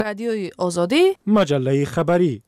رادیوی آزادی، مجله خبری.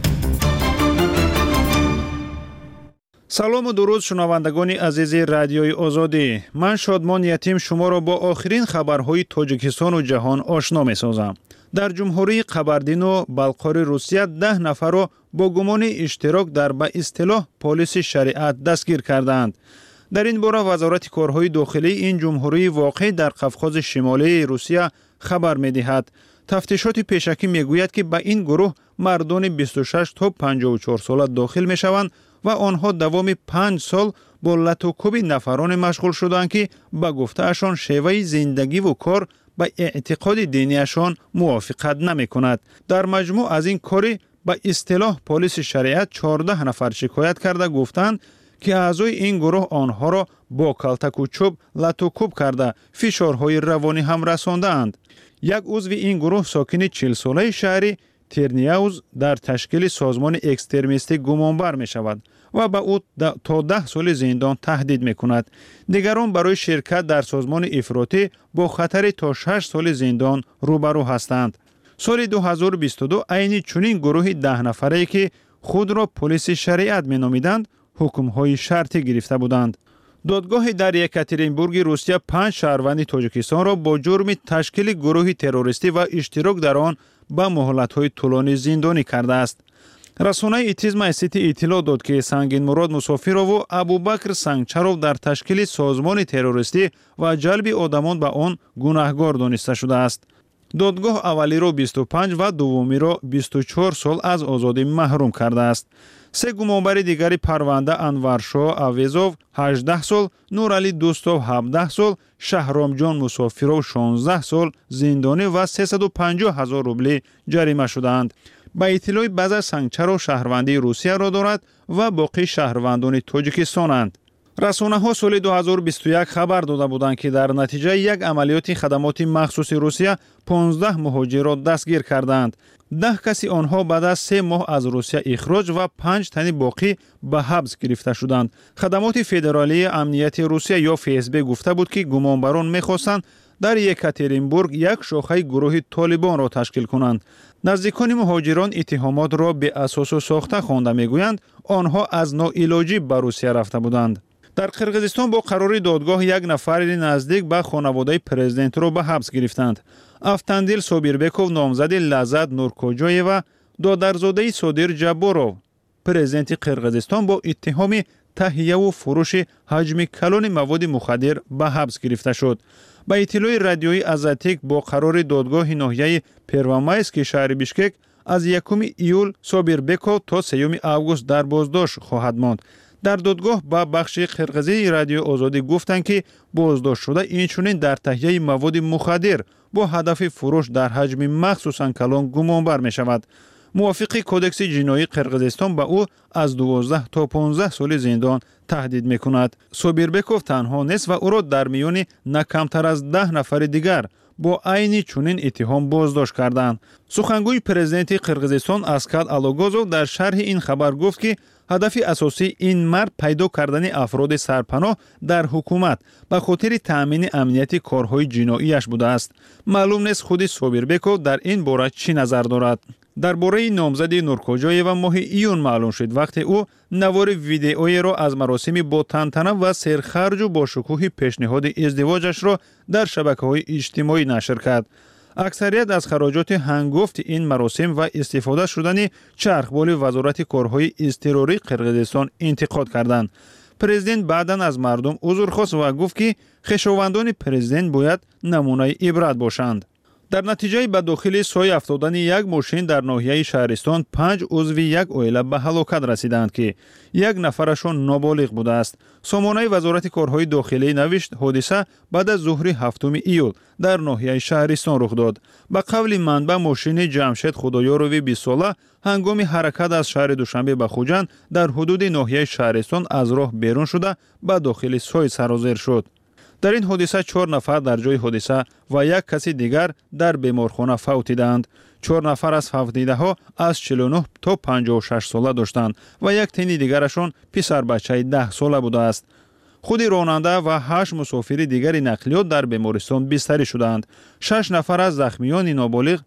سلام و درود شنوندگان عزیز رادیوی آزادی. من شادمان یتیم شما را با آخرین خبرهای تاجیکستان و جهان آشنا می‌سازم. در جمهوری قبردین بالقار روسیه 10 نفر را با گمان اشتراک در به اصطلاح پلیس شریعت دستگیر کردند. در این باره وزارت کارهای داخلی این جمهوری واقع در قفقاز شمالی روسیه خبر می‌دهد. تفتیشات پیشکی میگوید که به این گروه مردان 26 تا 54 ساله داخل میشوند و آنها دوام 5 سال با لطوکوب نفران مشغول شدند که به گفته اشان شیوه زندگی و کار به اعتقاد دینیشان موافقت نمی کند. در مجموع از این کاری به اصطلاح پلیس شریعت 14 نفر شکایت کرده گفتند که اعضای این گروه آنها را با کلتک و چوب لطوکوب کرده فشارهای روانی هم رساندند. یک عضو این گروه ساکن 40 ساله شهری ترنیاوز در تشکیل سازمان اکسترمیستی گمانبر می شود و به او تا 10 سال زندان تهدید می کند. دیگران برای شرکت در سازمان افراطی با خطر تا 6 سال زندان روبرو هستند. سال 2022 عین چنین گروه 10 نفره که خود را پلیس شریعت می نامیدند حکم‌های شرطی گرفته بودند. دادگاه در یکاترینبورگ روسیه 5 شهروند تاجیکستان را با جرم تشکیل گروه تروریستی و اشتراک در آن به مهلت‌های طولانی زندانی کرده است. رسانه ایتیزم اسیتی اطلاع داد که سنگین مراد مسافرов و ابوبکر سنگچرов در تشکیل سازمان تروریستی و جلب آدمان به آن گناهکار دانسته شده است. دادگاه اولی را 25 و دومی را 24 سال از آزادی محروم کرده است. سه گمانبر دیگری پرونده انورشاه اویزов 18 سال، نورعلی دوستov 17 سال، شهرامجان مسافرov 16 سال زندانی و 350,000 روبلی جریمه شدند. به اطلاع بعض سنگچرov شهروندی روسیه را دارد و باقی شهروندان تاجیکستانند. رسانه‌ها سال 2021 خبر داده بودند که در نتیجه یک عملیات خدمات مخصوص روسیه 15 مهاجر را دستگیر کردند. 10 کسی آنها بعد از 3 ماه از روسیه اخراج و 5 تن باقی به حبس گرفته شدند. خدمات فدرالی امنیت روسیه یا FSB گفته بود که گمانبران می‌خواستند در یکاترینبورگ یک شاخه گروه طالبان را تشکیل کنند. نزدیکان مهاجران اتهامات را به اساس ساخته خوانده می‌گویند آنها از ناعلاجی به روسیه رفته بودند. در قرقیزستان با قرار دادگاه یک نفر نزدیک به خانواده پرزیدنت را به حبس گرفتند. افتندیل سوبیربکov نامزد لذت نورکوجوی و دادرزاده صادر جبورov پرزیدنت قرقیزستان با اتهام تهیه و فروش حجم کلان مواد مخدر به حبس گرفته شد. به اطلاع رادیویی ازاتیک با قرار دادگاه ناحیه پروامایسک شهر بیشکک از 1 ایول سوبیربکov تا 3 آگوست در بازداشت خواهد ماند. در دادگاه با بخش قرقیزی رادیو آزادی گفتند که بازداشت شده اینچنین در تهیه مواد مخدر با هدف فروش در حجم مخصوصاً کلان گمانبر می شود. موافق کودکس جنایی قرقیزستان به او از 12 تا 15 سال زندان تهدید می کند. سوبیربکov تنها نیست و او را در میان نه کمتر از 10 نفر دیگر با عین چنین اتهام بازداشت کردند. سخنگوی پرزیدنت قرقیزستان اسکاد алогозов در شرح این خبر گفت که هدف اساسی این مرد پیدا کردن افراد سرپناه در حکومت به خاطر تأمین امنیت کارهای جناییش بوده است. معلوم نیست خود سوبیربکov در این باره چی نظر دارد. درباره نامزد نورکوجوی و ماه ایون معلوم شد وقتی او نوار ویدئویی را از مراسم با تنتنه و سرخرج و با شکوه پیشنهاد ازدواجش را در شبکه‌های اجتماعی نشر کرد. اکثریت از خراجات هنگفت این مراسم و استفاده شدن چرخبال وزارت کارهای اضطراری قرقیزستان انتقاد کردند. پرزیدنت بعداً از مردم عذر خواست و گفت که خویشاوندان پرزیدنت باید نمونه عبرت باشند. در نتیجه به داخل سوی افتادن یک ماشین در ناحیه شهرستان 5 عضو یک عائله به هلاکت رسیدند که یک نفرشان نابالغ بوده است. سامانه وزارت کارهای داخلی نوشت حادثه بعد از ظهر 7 ایول در ناحیه شهرستان رخ داد. به قول منبع ماشین جمشید خدایاروی 20 ساله هنگام حرکت از شهر دوشنبه به خوجند در حدود ناحیه شهرستان از راه بیرون شده به داخل سوی سرازیر شد. در این حادثه 4 نفر در جای حادثه و یک کسی دیگر در بیمارخانه فوت دیدند. 4 نفر از فوتیده ها از 49 تا 56 ساله داشتند و یک تن دیگرشان پسر بچه 10 ساله بوده است. خود راننده و 8 مسافر دیگر نقلیات در بیمارستان بستری شدند. 6 نفر از زخمیان نابالغ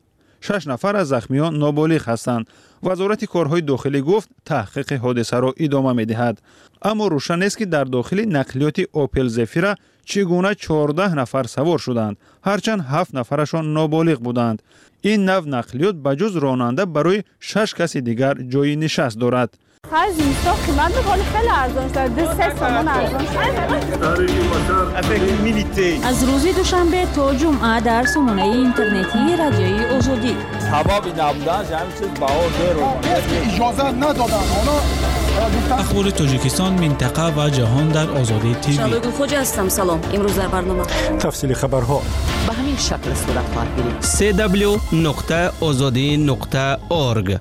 6 نفر از زخمیان نابالغ هستند. وزارت کارهای داخلی گفت تحقیق حادثه را ادامه می‌دهد. اما روشن است که در داخل نقلیات اوپل زفیره چگونه 14 نفر سوار شدند، هرچند 7 نفرشان نابالغ بودند. این نوع نقلیات بجز راننده برای 6 کس دیگر جای نشست دارد. هزینه‌ها قیمت می‌کنه خیلی ارزان شده، 3 تومان ارزان شده. از روز دوشنبه تا جمعه در سامانه اینترنتی رادیوی آزادی حبابی نبودن همین چیز بهار اجازه ندادن. اخبار تاجیکستان، منطقه و جهان در آزادی تیوی. شبگو خوجا هستم. سلام. امروز در برنامه تفصیل خبرها به همین شکل صورت خواهد گرفت. www.azadi.org.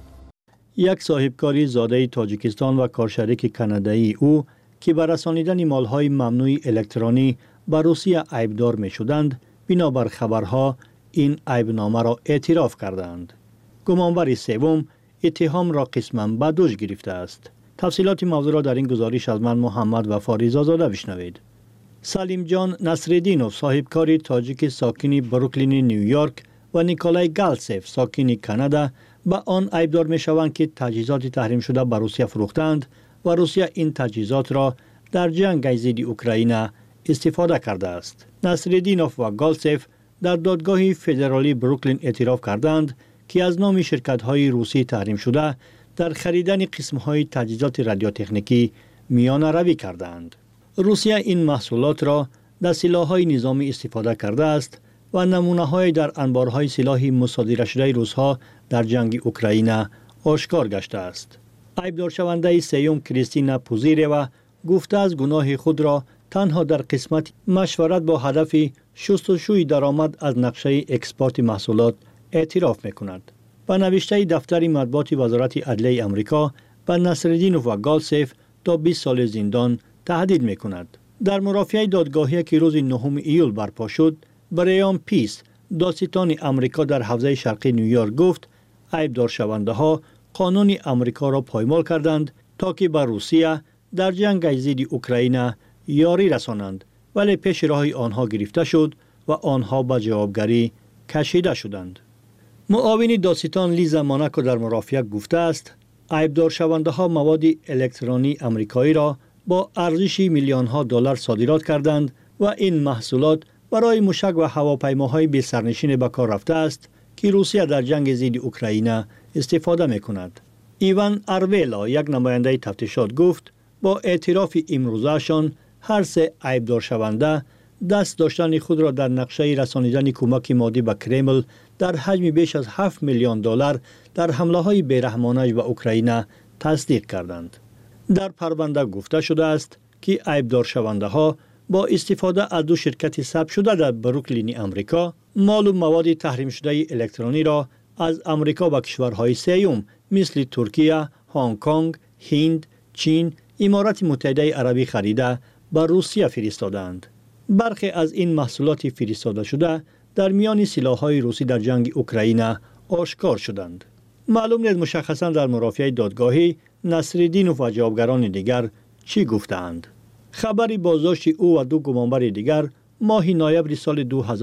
یک صاحبکاری زاده تاجیکستان و کارشریک کانادایی او که بر رسانیدن مالهای ممنوع الکترونی به روسیه عیبدار می شدند، بنابر خبرها این عیبنامه را اعتراف کردند. گمانبر سوم اتهام را قسماً به دوش گرفته است. تفصیلات موضوع را در این گزارش از من محمد وفاری زاده بشنوید. سلیم جان نصرالدینوف صاحبکار تاجیک ساکن بروکلین نیویورک و نیکولای گالسف ساکن کانادا به آن عیبدار می شوند که تجهیزات تحریم شده به روسیه فروختند و روسیه این تجهیزات را در جنگ ضد اوکراین استفاده کرده است. نصرالدینوف و گالسف در دادگاه فدرالی بروکلین اعتراف کردند که از نام شرکت‌های روسی تحریم شده در خریدن قسم‌های تجهیزات رادیوتکنیکی میانه روی کردند. روسیه این محصولات را در سلاح‌های نظامی استفاده کرده است و نمونه‌های در انبارهای سلاح مصادره شده روس‌ها در جنگ اوکراین آشکار گشته است. عیبدار شونده سوم کریستینا پوزیروا گفته از گناه خود را تنها در قسمت مشورت با هدف شستشوی درآمد از نقشه اکسپورت محصولات اعتراف می‌کند. با نوشته دفتر مطبوعات وزارت عدلیه آمریکا به نصرالدینوف و گالسف تا 20 سال زندان تهدید می‌کند. در مرافعه دادگاهی که روز 9 ایول برپا شد، بریان پیس دادستان آمریکا در حوزه شرقی نیویورک گفت عیبدار شونده ها قانون آمریکا را پایمال کردند تا که به روسیه در جنگ ضد اوکراین یاری رسانند، ولی پیش راه آنها گرفته شد و آنها به جوابگری کشیده شدند. معاون دادستان لیزا موناکو در مرافعه گفته است عیبدار شونده ها مواد الکترونی آمریکایی را با ارزش میلیون ها دلار صادرات کردند و این محصولات برای موشک و هواپیماهای بی سرنشین به کار رفته است که روسیه در جنگ ضد اوکراین استفاده می‌کند. ایوان ارویلا یک نماینده تفتیشات گفت با اعتراف امروزشان هر سه عیبدار شونده دست داشتن خود را در نقشه رسانیدن کمک مادی به کرمل در حجم بیش از 7 میلیون دلار در حمله‌های بیرحمانه به اوکراین تصدیق کردند. در پرونده گفته شده است که عیبدار شونده ها با استفاده از 2 شرکت ثبت شده در بروکلین آمریکا معلوم مواد تحریم شده الکترونی را از آمریکا به کشورهای سوم مثل ترکیه، هنگ کنگ، هند، چین، امارات متحده عربی خریده به روسیه فرستادند. برخی از این محصولات فرستاده شده در میان سلاح‌های روسی در جنگ اوکراین آشکار شدند. معلوم نیست مشخصاً در مرافعه دادگاهی نصرالدینوف و جوابگران دیگر چی گفتند. خبری بازداشت او و 2 گمانبر دیگر ماه نوامبر سال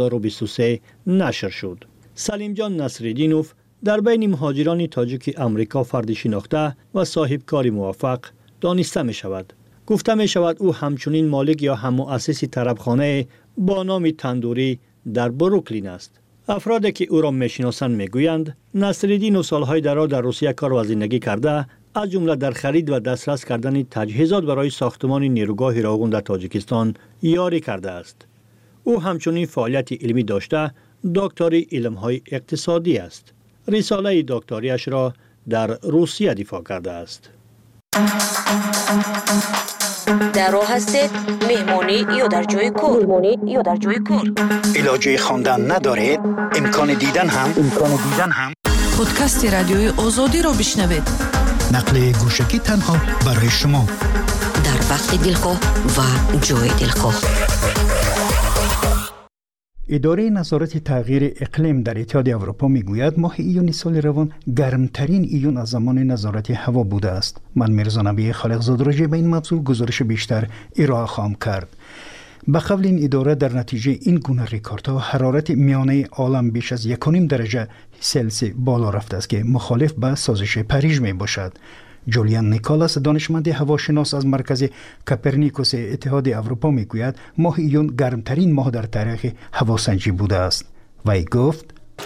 2023 نشر شد. سلیم جان نصرالدینوف در بین مهاجران تاجیک آمریکا فردی شناخته و صاحب کاری موفق دانسته می شود. گفته می شود او همچنین مالک یا هم مؤسس طربخانه با نام تندوری در بروکلین است. افرادی که او را می شناسند می گویند نصرالدینوف سالهای دراز در روسیه کار و زندگی کرده، از جمله در خرید و دسترس کردن تجهیزات برای ساختمان نیروگاه راغون در تاجیکستان یاری کرده است. او همچنین فعالیت علمی داشته دکتری علم‌های اقتصادی است. رساله دکتریش را در روسیه دفاع کرده است. در راه هستید مهمانی یا در جای کار علاجه خواندن ندارید، امکان دیدن هم پادکست رادیوی آزادی را بشنوید. نقل گوشکی تنها برای شما در وقت دلخواه و جای دلخواه. اداره نظارت تغییر اقلیم در اتحاد اروپا میگوید ماه ایون سال روان گرمترین ایون از زمان نظارت هوا بوده است. من میرزا نبی خالقزاده راجع به این موضوع گزارش بیشتر ارائه خواهم کرد. به قول این اداره در نتیجه این گونه ریکوردها حرارت میانه عالم بیش از 1.5 درجه سلسی بالا رفته است که مخالف به سازش پاریژ می باشد. جولیان نیکولاس دانشمند هواشناس از مرکز کوپرنیکوس اتحاد اروپا میگوید ماه ایون گرمترین ماه در تاریخ هواسنجی بوده است. وی گفت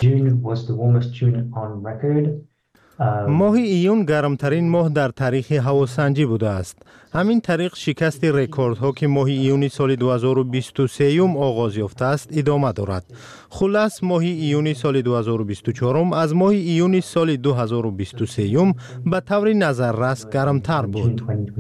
ماه ایون گرمترین ماه در تاریخ هواسنجی بوده است. همین طریق شکست رکوردها که ماه ایون سال 2023 آغاز یافته است ادامه دارد. خلاص ماه ایون سال 2024 از ماه ایون سال 2023 به طور نظررس گرمتر بود.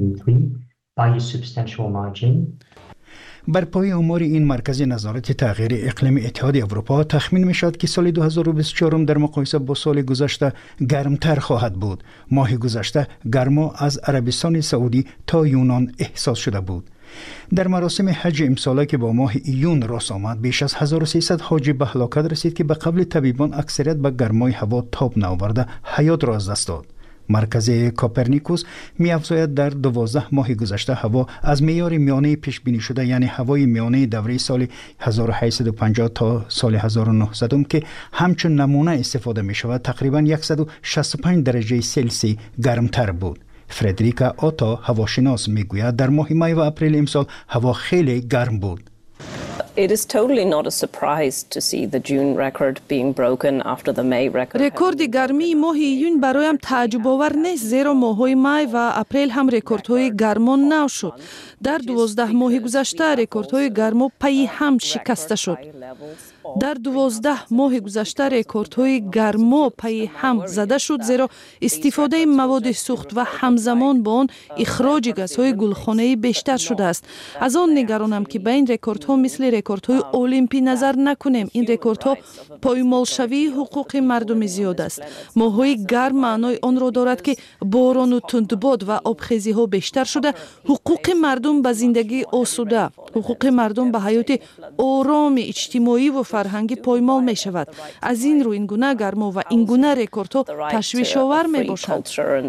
بر پای آمار این مرکز نظارت تغییر اقلیم اتحاد اروپا تخمین می شد که سال 2024 در مقایسه با سال گذشته گرمتر خواهد بود. ماه گذشته گرما از عربستان سعودی تا یونان احساس شده بود. در مراسم حج امساله که با ماه ایون راست آمد بیش از 1300 حاجی به هلاکت رسید که به قبل طبیبان اکثریت به گرمای هوا تاب نآورده حیات را از دست داد. مرکز کوپرنیکوس می‌افزاید در 12 ماه گذشته هوا از معیار میانه پیش بینی شده یعنی هوای میانه دوره سال 1850 تا سال 1900 که همچون نمونه استفاده می شود تقریبا 165 درجه سلسی گرمتر بود. فردریکا آتا هواشناس میگوید در ماه می و اپریل امسال هوا خیلی گرم بود. It is totally not a surprise to see the June record being broken after the May record. رکورد گرمی ماه ایون برایم تعجب آور نیست زیرا ماه‌های می و اپریل هم رکوردهای گرما نو شد. در 12 ماه گذشته رکوردهای گرما پی هم شکسته شد. در 12 ماه گذشته رکوردهای گرما پی هم زده شد زیرا استفاده مواد سوخت و همزمان با آن اخراج گازهای گلخانه‌ای بیشتر شده است. از آن نگرانم که به این رکوردها مثل رکوردهای المپی نظر نکنیم. این رکوردها پایمالشوی حقوق مردم زیاد است. ماه‌های گرم معنای آن را دارد که باران و تندباد و آبخیزی‌ها بیشتر شده. حقوق مردم به زندگی آسوده، حقوق مردم به حیات آرام اجتماعی و فرهنگی پایمال می شود. از این رو این گونه گرما و این گونه رکوردها تشویش آور می باشند.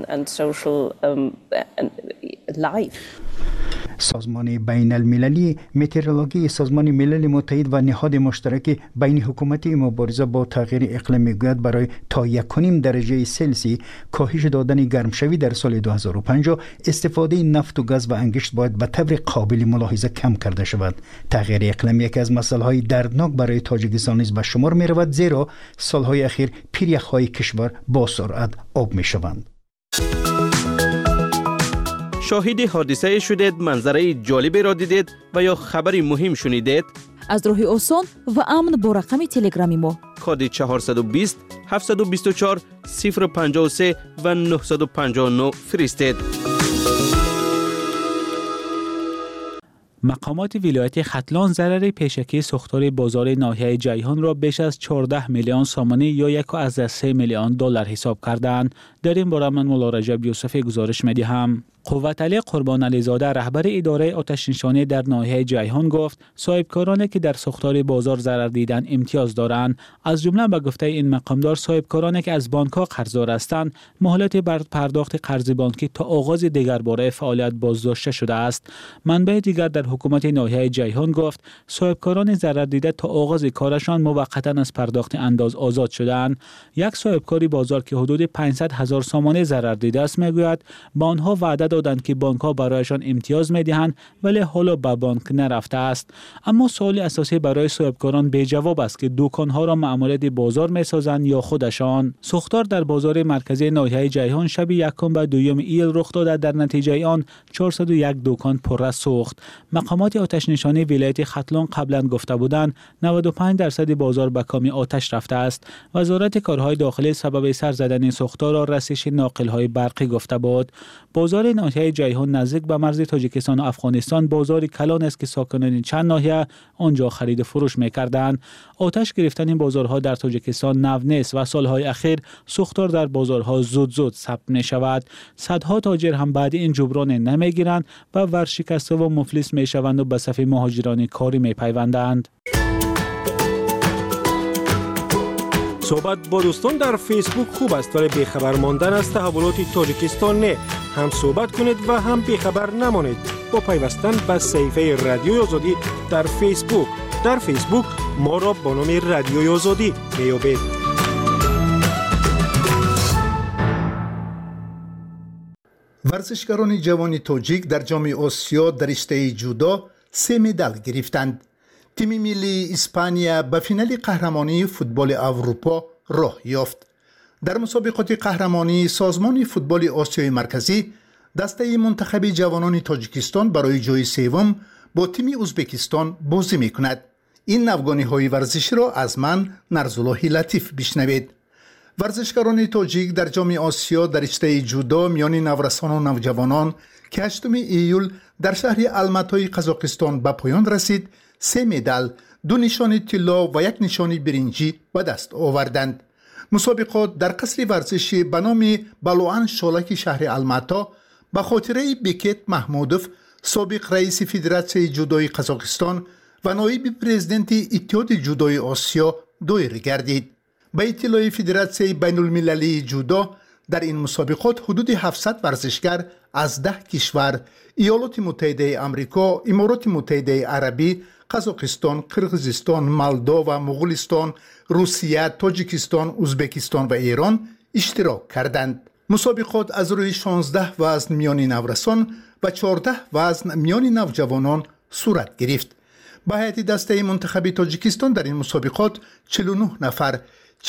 سازمان بین المللی مترولوژی سازمان ملل متحد و نهاد مشترک بین حکومتی مبارزه با تغییر اقلیم میگوید برای تا 1.5 درجه سلسی کاهش دادن گرمشوی در سال 2050 استفاده نفت و گاز و انگشت باید به طور قابل ملاحظه کم کرده شود. تغییر اقلیم یکی از مسائل دردناک برای تاجیکستان نیز به شمار می رود زیرا سالهای اخیر پیریخ‌های کشور با سرعت آب می شوند. شاهد حادثه شدید، منظره جالبی را دیدید و یا خبری مهم شنیدید؟ از راه آسان و امن با رقم تلگرامی ما کد 420 724 053 و 959 فرستید. مقامات ولایت ختلان ضرر پیشکی ساختار بازار ناحیه جیهان را بیش از 14 میلیون سامانه یا 1.3 میلیون دلار حساب کردند. در این باره من مولا رجب یوسفی گزارش می‌دهم. قوت علی قربان علی زاده رهبر اداره آتش نشانی در ناحیه جیهان گفت صاحبکارانی که در ساختار بازار ضرر دیدن امتیاز دارند. از جمله به گفته این مقامدار صاحبکارانی که از بانک‌ها قرضدار هستند مهلت بر پرداخت قرض بانکی تا آغاز دیگرباره فعالیت بازداشته شده است. منبع دیگر در حکومت ناحیه جیهان گفت صاحبکاران ضرر دیده تا آغاز کارشان موقتا از پرداخت انداز آزاد شدند. یک صاحبکاری بازار که حدود 500,000 سامانه ضرر دیده است میگوید با آنها وعده دادند که بانک‌ها برایشان امتیاز می‌دهند ولی حالا به بانک نرفته است. اما سوال اساسی برای صاحبکاران بی جواب است که دکان‌ها را معاملات بازار می‌سازند یا خودشان. ساختار در بازار مرکزی ناحیه جیهان شب یکم به دوم ایل رخ داده. در نتیجه آن 401 دکان پر سوخت. مقامات آتش نشانی ولایت ختلان قبلا گفته بودند 95% بازار به کام آتش رفته است. وزارت کارهای داخلی سبب سر زدن ساختار را رسش ناقل‌های برقی گفته بود. بازار ناحیه جیهان نزدیک به مرز تاجیکستان و افغانستان بازار کلان است که ساکنان چند ناحیه آنجا خرید و فروش می‌کردند. آتش گرفتن این بازارها در تاجیکستان نو نیست و سالهای اخیر سوختار در بازارها زود ثبت می‌شود. صدها تاجر هم بعد این جبران نمی‌گیرند و ورشکسته و مفلس می‌شوند و به صف مهاجران کاری می‌پیوندند. صحبت با دوستان در فیسبوک خوب است ولی بیخبر ماندن از تحولات تاجیکستان نه. هم صحبت کنید و هم بیخبر نمانید با پیوستن به صفحه رادیوی آزادی در فیسبوک. در فیسبوک ما را با نام رادیوی آزادی میابید. ورزشکاران جوان تاجیک در جام آسیا در رشته جودو 3 مدال گرفتند. تیم ملی اسپانیا به فینال قهرمانی فوتبال اروپا راه یافت. در مسابقات قهرمانی سازمان فوتبال آسیای مرکزی دسته منتخب جوانان تاجیکستان برای جای سوم با تیم ازبکستان بازی می‌کند. این نوگانی‌های ورزشی را از من نرزالله لطیف بشنوید. ورزشکاران تاجیک در جام آسیا در رشته جودو میان نورسان و نوجوانان که 8 ایول در شهر الماتای قزاقستان به پایان رسید 3 مدال، 2 نشان طلا و 1 نشان برنجی به دست آوردند. مسابقات در قصر ورزشی به نام بلوان شالک شهر الماتا به خاطره بیکت محمودوف سابق رئیس فدراسیون جودوی قزاقستان و نایب پرزیدنت اتحاد جودوی آسیا دایر گردید. به اطلاع فدراسیون بین المللی جودو در این مسابقات حدود 700 ورزشگر از 10 کشور ایالات متحده آمریکا، امارات متحده عربی، قزاقستان، قرقیزستان، مولداوا، مغولستان، روسیه، تاجیکستان، ازبکستان و ایران اشتراک کردند. مسابقات از روی 16 وزن میان نورسان و 14 وزن میان نوجوانان صورت گرفت. به هیئت دسته منتخب تاجیکستان در این مسابقات 49 نفر،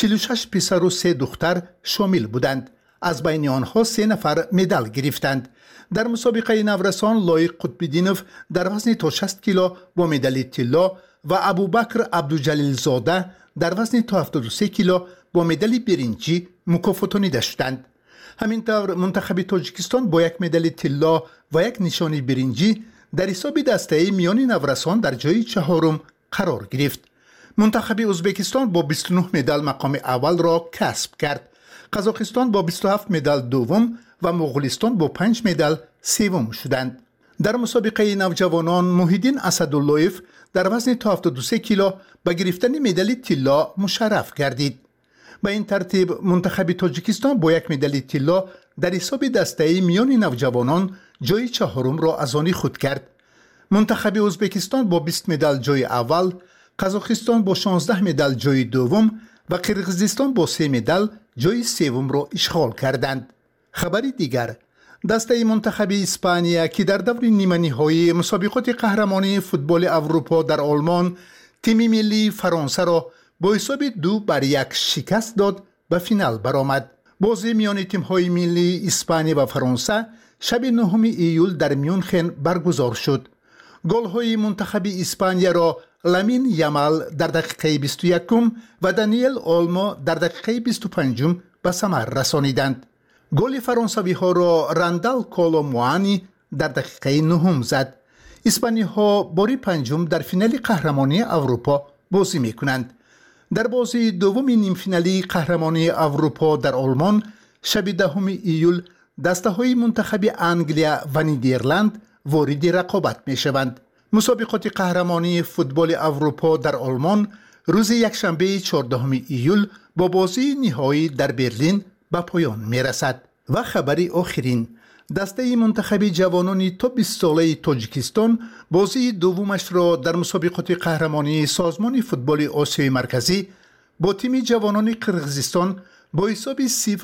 46 پسر و 3 دختر شامل بودند. از بین آنها 3 نفر مدال گرفتند. در مسابقه نورسان لایق قطب‌الدینوف در وزن تا 60 کیلو با مدال طلا و ابوبکر عبدالجلیل زاده در وزن تا 73 کیلو با مدال برنجی مکافاتانیده شدند. همینطور منتخب تاجیکستان با 1 مدال طلا و 1 نشان برنجی در حساب دسته میان نورسان در جای 4 قرار گرفت. منتخب ازبکستان با 29 مدال مقام اول را کسب کرد. قزاقستان با 27 مدال دوم و مغولستان با 5 مدال سوم شدند. در مسابقه نوجوانان محیدین اسداللهیف در وزن تا 73 کیلو به گرفتن مدال طلا مشرف گردید. به این ترتیب منتخب تاجیکستان با 1 مدال طلا در حساب دسته میان نوجوانان جای 4 را از آن خود کرد. منتخب ازبکستان با 20 مدال جای اول، قزاقستان با 16 مدال جای دوم و قرقیزستان با 3 مدال جای سوم را اشغال کردند. خبری دیگر، دسته منتخب اسپانیا که در دور نیمه نهایی مسابقات قهرمانی فوتبال اروپا در آلمان تیم ملی فرانسه را با حساب 2-1 شکست داد به فینال برآمد. بازی میان تیم‌های ملی اسپانیا و فرانسه شب 9 ایول در میونخن برگزار شد. گل‌های منتخب اسپانیا را لامین یامال در دقیقه 21 و دانیل اولمو در دقیقه 25 به ثمر رسانیدند. گل فرانسوی ها را راندال کولوموانی در دقیقه 9 زد. اسپانی ها باری 5 در فینال قهرمانی اروپا بازی می کنند. در بازی دوم نیم فینالی قهرمانی اروپا در آلمان شب 10 ایول دسته های منتخب انگلیا و نیدرلند وارد رقابت می شوند. مسابقات قهرمانی فوتبال اروپا در آلمان روز یکشنبه 14 ایول با بازی نهایی در برلین به پایان می رسد. و خبری آخرین، دسته منتخب جوانان تا 20 ساله تاجیکستان بازی دومش را در مسابقات قهرمانی سازمان فوتبال آسیای مرکزی با تیم جوانان قرقیزستان با حساب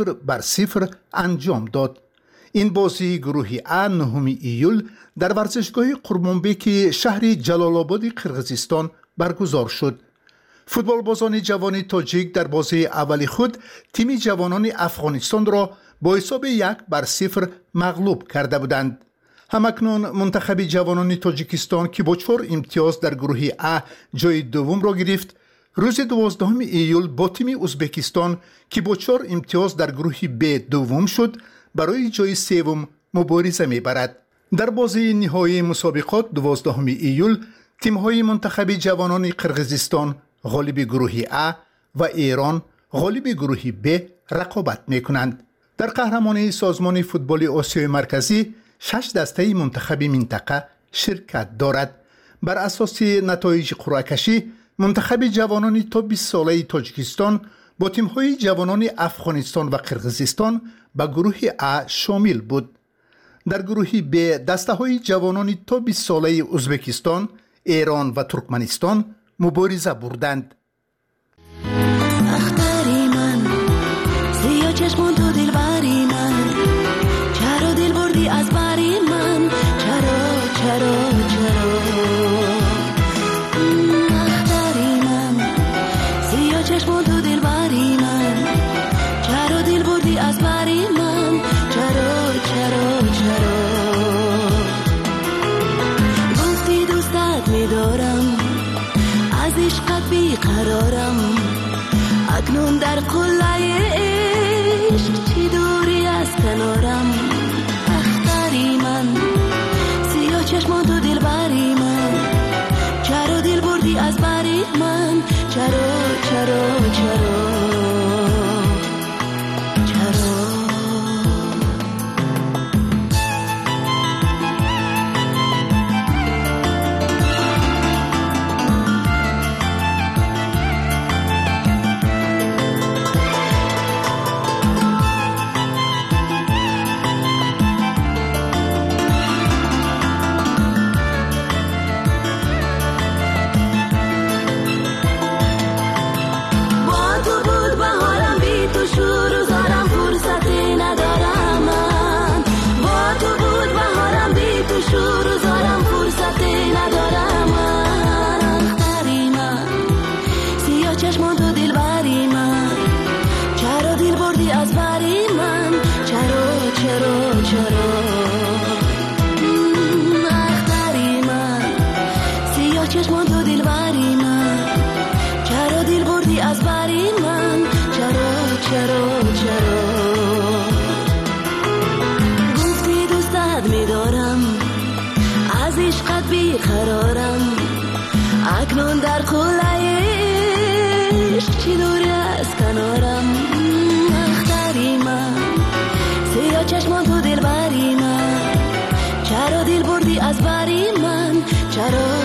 0-0 انجام داد. این بازی گروه A 9 ایول در ورزشگاه قرمانبک شهر جلال آباد قرقیزستان برگزار شد. فوتبال بازان جوان تاجیک در بازی اول خود تیم جوانان افغانستان را با حساب 1-0 مغلوب کرده بودند. همکنون منتخب جوانان تاجیکستان که با 4 امتیاز در گروه A جای دوم را گرفت، روز 12 ایول با تیم ازبکستان که با 4 امتیاز در گروه B دوم شد برای جای سوم مبارزه می‌برد. در بازی نهایی مسابقات 12 ایول تیم‌های منتخب جوانان قرقیزستان غالب گروه A و ایران غالب گروه B رقابت می‌کنند. در قهرمانی سازمان فوتبال آسیای مرکزی 6 دسته منتخب منطقه شرکت دارد. بر اساس نتایج قرعه کشی منتخب جوانان تا 20 ساله تاجیکستان با تیم‌های جوانان افغانستان و قرقیزستان به گروه A شامل بود. در گروه B دسته‌های جوانان تا 20 ساله ازبکستان، ایران و ترکمنستان مبارزه بردند. اختری من سیاه چشمون تو دلبری من، چرا دل بردی از بری من، چرا اختری من سیاه چشمون تو دلبری من، چرا دل بردی از بری من، چرا گفتی دوستت میدارم، از عشقت بیقرارم، اکنون در قله عشق چی دوری از کنارم. اختری من سیاه چشمان تو دل بری من، چرا دل بردی از بری من، چرا گفتی دوستت میدارم، از عشقت بیقرارم، اکنون در قله عشق چی دوری از کنارم. اختری من سیاه چشمان تو دل بری من، چرا دل بردی از بری من، چرا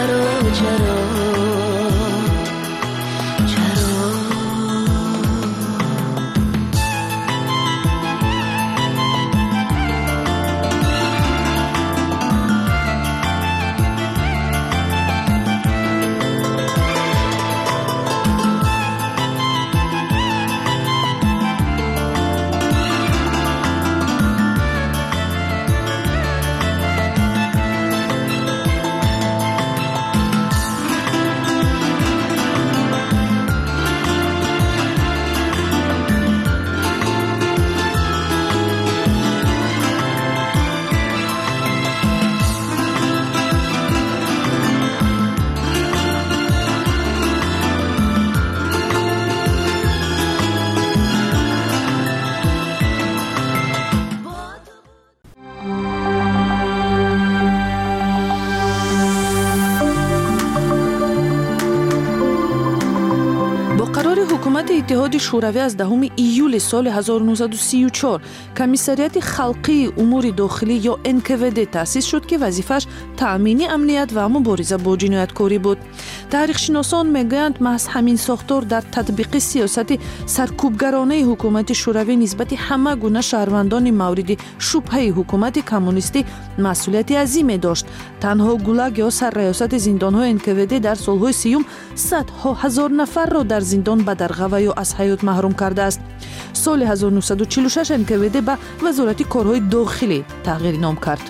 اتحاد شوروی از 10 ایول سال 1934 کمیسریات خلقی امور داخلی یا NKVD تأسیس شد که وظیفش تأمین امنیت و مبارزه با جنایتکاری بود. تاریخ شناسان میگویند محض همین ساختار در تطبیق سیاست سرکوبگرانه حکومت شوروی نسبت همه گونه شهروندان مورد شبهه حکومت کمونیستی مسئولیت عظیمی داشت. تنها گولاگ یا سرریاست زندان‌های NKVD در سال‌های 30 صدها هزار نفر را در زندان به درغه یا از حیات محروم کرده است. سال 1946 NKVD به وزارت کارهای داخلی تغییر نام کرد.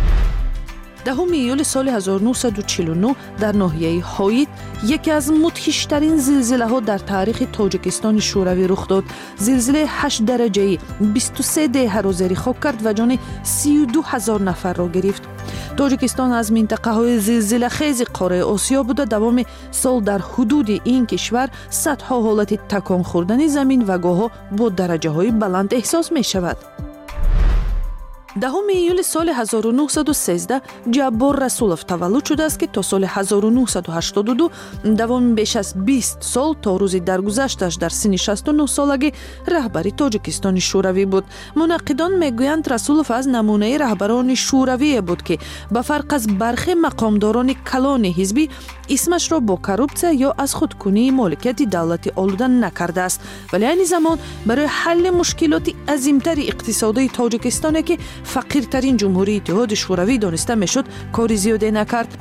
10 ایول سال 1949 در ناحیه هایت یکی از مدهش‌ترین زلزله‌ها در تاریخ تاجیکستان شوروی رخ داد. زلزله 8 درجه‌ای 23 دهه را زیر خاک کرد و جان 32,000 نفر را گرفت. تاجیکستان از منطقه‌های زلزله خیز قاره آسیا بود. دوام سال در حدود این کشور صدها حالت تکان خوردن زمین و گاه‌ها با درجه‌های بلند احساس می‌شود. 10 ایول سال 1913 جبار رسولов تولد شده است که تا سال 1982 دوام بیش از 20 سال تا روزی درگذشتش در سن 69 سالگی رهبری تاجیکستان شوروی بود. منقدان میگویند رسولов از نمونه رهبران شوروی بود که به فرق از برخی مقامداران کلان حزبی اسمش را با کروپسیا یا از خودکنی مالکیت دولتی آلوده نکرده است، ولی این زمان برای حل مشکلات عظیمتر اقتصادی تاجیکستان که فقیرترین جمهوری اتحاد شوروی دانسته میشد کاری زیاده نکرد.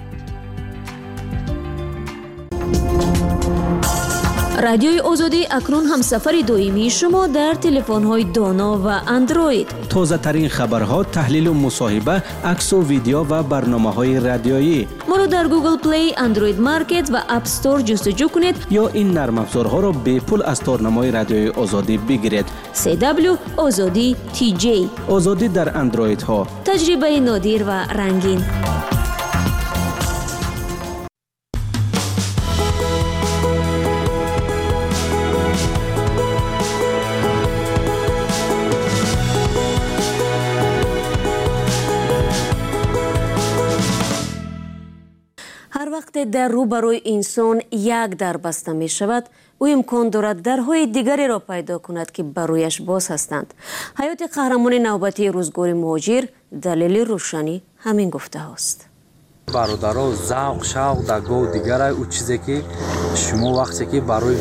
رادیوی آزادی اکنون همسفر دائمی شما در تلفن‌های دانا و اندروید. تازه ترین خبرها، تحلیل و مصاحبه، عکس و ویدیو و برنامه‌های رادیویی. ما رو در گوگل پلی، اندروید مارکت و اپ استور جستجو کنید یا این نرم افزارها را به پول از تارنمای رادیوی آزادی بگیرید. CW آزادی TJ. آزادی در اندروید ها. تجربه نادر و رنگین. در روبروی انسان یک در بسته می شود، او امکان دارد درهای دیگری را پیدا کند که برویش باز هستند. حیات قهرمان نوبتی روزگار مهاجر دلیل روشنی همین گفته هاست. برادرها ذوق شوق در گاه دیگر او چیزی که شما وقتی که برای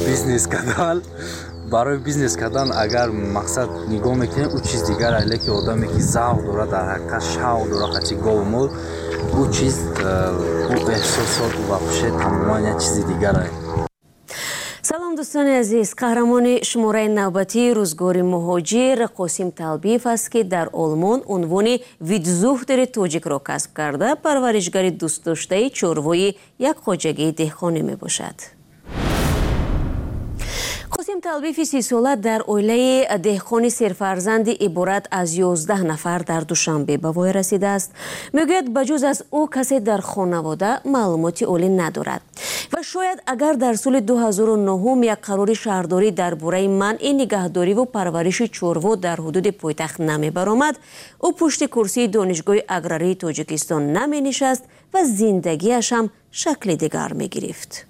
بیزنس کردن اگر مقصد نگاه میکنید او چیز دیگر است، که آدمی که ذوق داره در حقیقت شوق داره خاطر گاو مول او چیز او احساسات و خوشی تماما یک چیز دیگر است. سلام دوستان عزیز، قهرمان شماره نوبتی روزگار مهاجر قاسم طلبیف است که در آلمان عنوان ویدزوختر تاجیک را کسب کرده. پرورشگر دوست داشته چوروی یک خواجگی دهقانی می باشد. قاسم طلبیف 30 ساله در عائله دهقانی سرفرزند عبارت از 11 نفر در دوشنبه به وای رسیده است. میگوید بجز از او کسی در خانواده معلوماتی عالی ندارد و شاید اگر در سال 2009 یک قرار شهرداری درباره منع نگهداری و پرورش چوروا در حدود پایتخت نمی برآمد، او پشت کرسی دانشگاه اگراری تاجیکستان نمی نشست و زندگیش هم شکل دیگر می گرفت.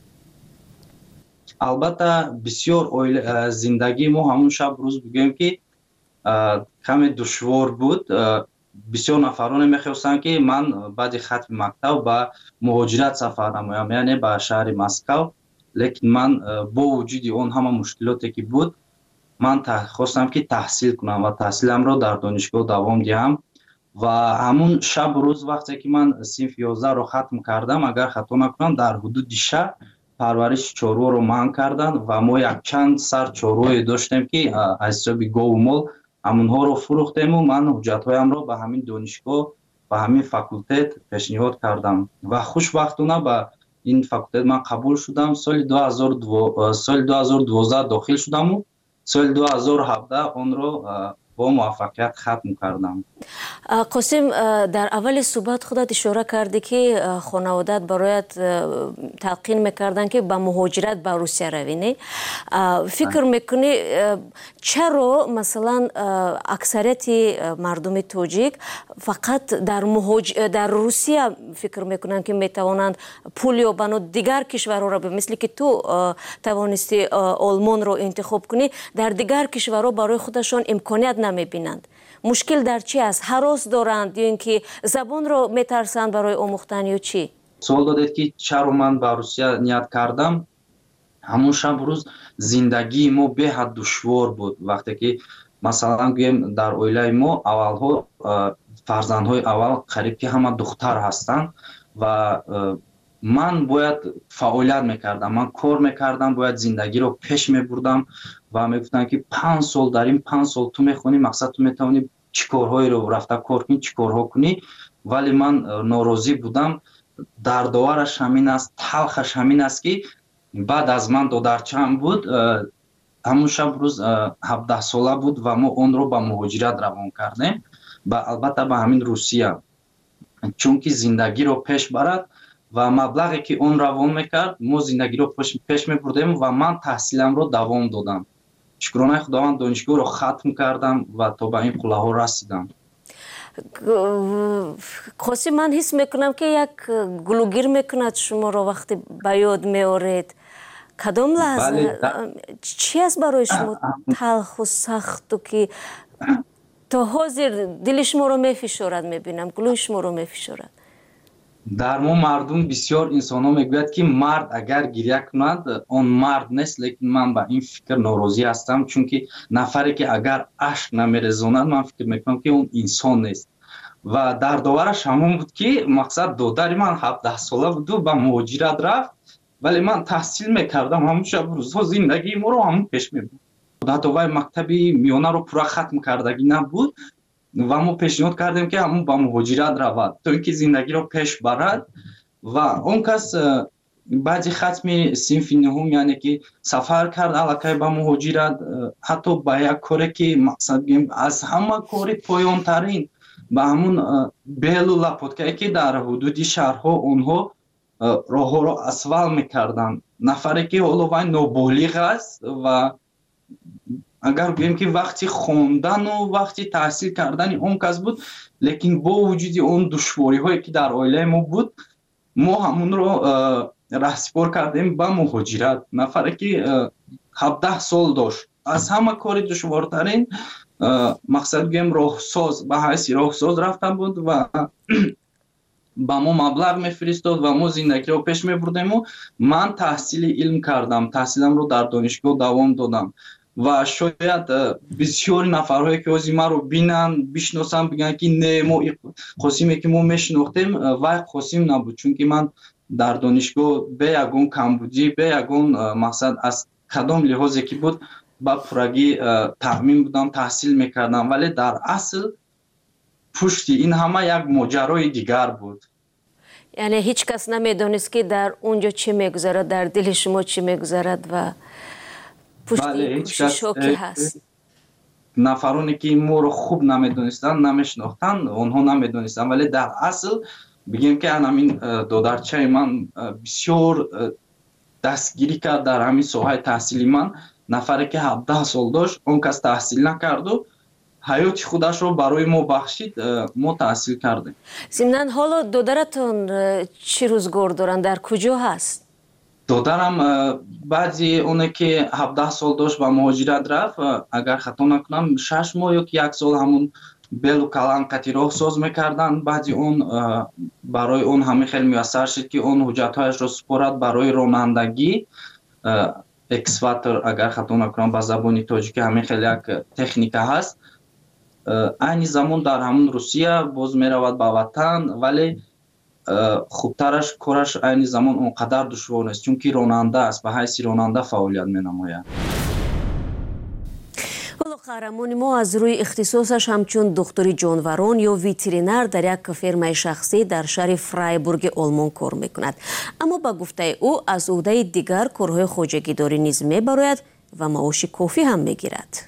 البته بسیار زندگی ما همون شب روز بگیم که کمی دشوار بود. بسیار نفران میخواستند که من بعد ختم مکتب به مهاجرت سفر نمایم، یعنی به شهر مسکو، لیکن من با وجود اون همه مشکلاتی که بود من خواستم که تحصیل کنم و تحصیلم را در دانشگاه دوام دهم و همون شب روز وقتی که من صنف 11 رو ختم کردم، اگر خطا نکنم در حدود شهر پرورش چوروا رو منع کردن و ما یک چند سر چوروی داشتیم که از حساب گاو مال همونها رو فروختیم و من حجتهایم رو به همین دانشگاه و همین فاکولته پیشنهاد کردم و خوشبختانه به این فاکولته من قبول شدم. سال 2012 داخل شدم و سال 2017 اون رو با موفقیت ختم کردم. قاسم، در اول صحبت خودت اشاره کردی که خانوادت برایت تلقین میکردن که به مهاجرت به روسیه روی، نه؟ فکر میکنی چرا مثلا اکثریت مردم تاجیک فقط در روسیه فکر میکنن که میتوانند پول یابند و دیگر کشورها را مثل که تو توانستی آلمان رو انتخاب کنی در دیگر کشورها برای خودشان امکانیت نمیبینند؟ مشکل در چی است؟ هراس دارند یا اینکه زبان رو میترسند برای آموختن یا چی؟ سوال دادید که چرا من به روسیه نیت کردم. همون شب روز زندگی ما به حد دشوار بود. وقتی که مثلا گویم در عائله ما اولها فرزندهای اول قریب که همه دختر هستند و من باید فعالیت میکردم، من کار میکردم، باید زندگی رو پیش میبردم و میگفتن که 5 سال در این 5 سال تو میخونی، مقصد تو میتونی چی کارهایی رو رفته کار کنی، چی کارها کنی. ولی من ناراضی بودم. دردآورش همین است، تلخش همین است که بعد از من 2 درچم بود. همون شب روز 17 ساله بود و ما اون رو به مهاجرت روان کردیم، البته به همین روسیه، چون که زندگی رو پیش برد و مبلغی که اون روان میکرد ما زندگی رو پیش میبردیم و من تحصیلم رو دوام دادم. شکرانه خداوند دانشگاه رو ختم کردم و تا به این قله ها رسیدم. خاصی من حس میکنم که یک گلوگیر میکند شما را وقتی به یاد میارید. کدام لحظه چی است برای شما تلخ و سخت و که تا حاضر دل شما رو میفشارد؟ میبینم گلوی شما رو میفشارد. در ما مردم بسیار انسان ها میگوید که مرد اگر گریه کند آن مرد نیست، لیکن من با این فکر ناراضی هستم، چون که نفری که اگر اشک نمیرزاند من فکر میکنم که اون انسان نیست. و در داورش همون بود که مقصد دادر من 17 ساله بود و به مهاجرت رفت، ولی من تحصیل میکردم، همون شب روزها زندگی ما رو همون پیش میبود. دادوای مکتبی میانه رو پورا ختم کردگی نبود و ما پیشنهاد کردیم که همون با مهاجرت رود تا اینکه زندگی رو پیش برد. و اون کس بعضی ختم صنف نهم یعنی که سفر کرد علاقه با مهاجرت، حتی با یک کاری که مقصد از همه کاری پایان ترین با همون بیل و لپوتکایی که در حدود شهرها اونها راه رو اسفال میکردن، نفری که حالا وای نابالغ است و اگر بگیم که وقتی خوندن و وقتی تحصیل کردن اون کس بود، لیکن با وجود اون دشواری هایی که در عائله ما بود ما همون رو رهسپار کردیم به مهاجرت. نفری که 17 سال داشت، از همه کاری دشوارترین مقصد بگیم راهساز، به حیث راهساز رفتن بود و با ما مبلغ میفرستاد و ما زندگی رو پیش میبردیم. و من تحصیل علم کردم، تحصیلم رو در دانشگاه دوام دادم و شاید بسیار نفرهایی که از ما رو بینن بشناسن بگن که نه ما قاسمی که ما میشناختیم و قاسم نبود، چون که من در دانشگاه به یگون کمبودی به یگون مقصد از کدام لحاظی که بود با پورگی تامین بودم، تحصیل میکردم، ولی در اصل پشتی این همه یک ماجرای دیگر بود. یعنی هیچ کس نمیدونست که در اونجا چی میگذرد، در دل شما چی میگذرد و پشتی شوکی هست. نفرانی که ما رو خوب نمیدونستن نمیشناختن اونها نمیدونستن، ولی در اصل بگیم که همین دادرچه من بسیار دستگیری کرد در همین ساحه تحصیلی من. نفری که 17 سال داشت اون کس تحصیل نکرد و حیات خودش رو برای ما بخشید، ما تحصیل کردیم. ضمناً حالا دادرتون چی روزگار دارن، در کجا هست؟ دادرم بعضی اونه که 17 سال داشت با مهاجرت رفت، اگر خطا نکنم 6 ماه یا 1 سال همون بیل و کلان قطیراه ساز میکردن. بعضی اون برای اون همه خیلی میسر شد که اون حجتهایش رو سپرد برای رانندگی اکسواتر، اگر خطا نکنم به زبانی تاجیکی همه خیلی یک تکنیک هست. این زمان در همون روسیه باز میرود به وطن، ولی خوبترش کارش این زمان اونقدر دشوار است چون که راننده است، به حیث راننده فعالیت می-نماید. قهرمان ما از روی اختصاصش همچون دکتری جانوران یا ویترینر در یک فرمای شخصی در شهر فرایبورگ آلمان کار میکند، اما با گفته او از عهده دیگر کارهای خواجگیداری نیز میبراید و معاش کافی هم میگیرد.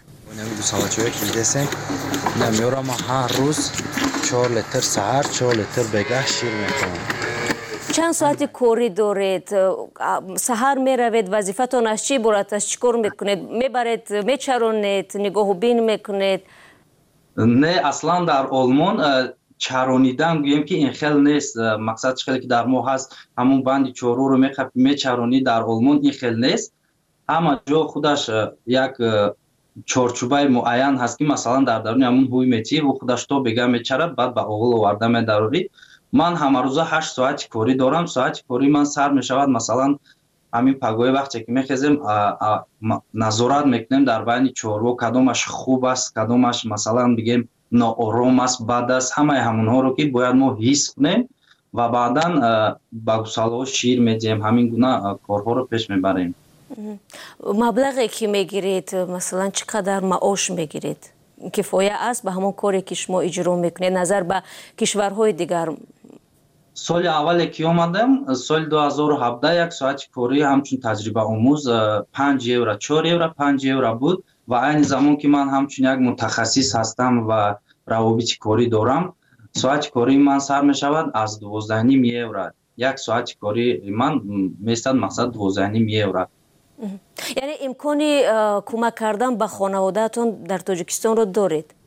نمیارم هر روز 4 لیتر سحر 4 لیتر بگه شیر میکنم. چند ساعت کاری دارید؟ سحر میروید، وظیفتون از چی برات، از چی کار میکنید؟ میبرید، میچرونید، نگاه و بین میکنید؟ نه اصلا در آلمان چرونیدن گویم که این خیلی نیست. مقصد خیلی که در ما هست همون بندی چارو رو میچرونی، در آلمان این خیلی نیست. اما جا خودش یک چارچوبه معین هست که مثلا در درون همون هوی میتی و خودش تو بگه میچرد، بعد به آغل آورده میداری. من همه روزه 8 ساعت کاری دارم. ساعت کاری من سر میشود، مثلا همین پگاه وقتی که میخیزیم نظارت میکنیم در بین چارو کدامش خوب است، کدامش مثلا بگیم ناآرام است، بد است، همه همونها رو که باید ما حس کنیم و بعدا با گوساله شیر میدیم، همین گونه کارها رو پیش میبریم. مبلغی که میگیرید مثلا چقدر معاش میگیرید؟ کفایه است به همون کاری که شما اجرا میکنید نظر به کشورهای دیگر؟ سال اولی که آمدم سال 2017 یک ساعت کاری همچون تجربه آموز 5 یورو 4 یورو 5 یورو بود و این زمان که من همچون یک متخصص هستم و روابط کاری دارم، ساعت کاری من سر می شود از 12.5 یورو. یک ساعت کاری من میستد مقصد 12.5 یورو. یعنی امکانی کمک کردن به خانواده‌تون در تاجیکستان رو دارید؟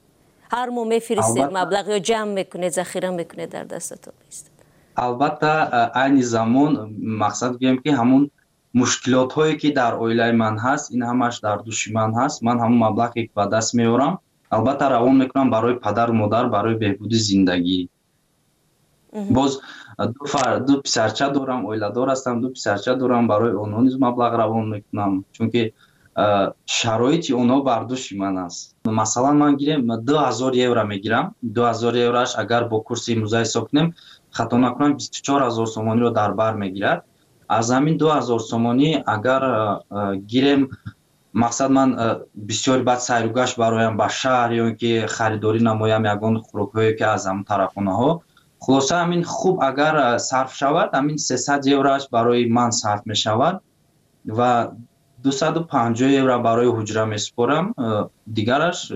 هر ماه میفرستید مبلغ یا جمع میکنید ذخیره میکنید در دستتون نیست؟ البته این زمان مقصد گویم که همون مشکلات هایی که در اویله من هست این همش در دوش من هست. من همون مبلغی که به دست میارم البته روان میکنم برای پدر و مادر برای بهبود زندگی. باز دو پسرچه دارم، اویله دار هستم، دو پسرچه دارم، برای اونها نیز مبلغ روان میکنم چون که شرایط اونها بر دوش من است. مثلا من گیرم 2000 یورو میگیرم، 2000 یوروش اگر با کورس امروزه حساب کنیم خطا نکنم 24000 سومانی رو در بر میگیرد. از همین 2000 سومانی اگر گیرم مقصد من بسیار بعد سیر و گشت برایم به شهر یا اینکه خریداری نمایم یگان خوراک‌هایی که از همون طرفانه ها خلاصه همین خوب اگر صرف شود همین 300 یوروش برای من صرف می شود و 250 یورو برای حجره می سپارم دیگرش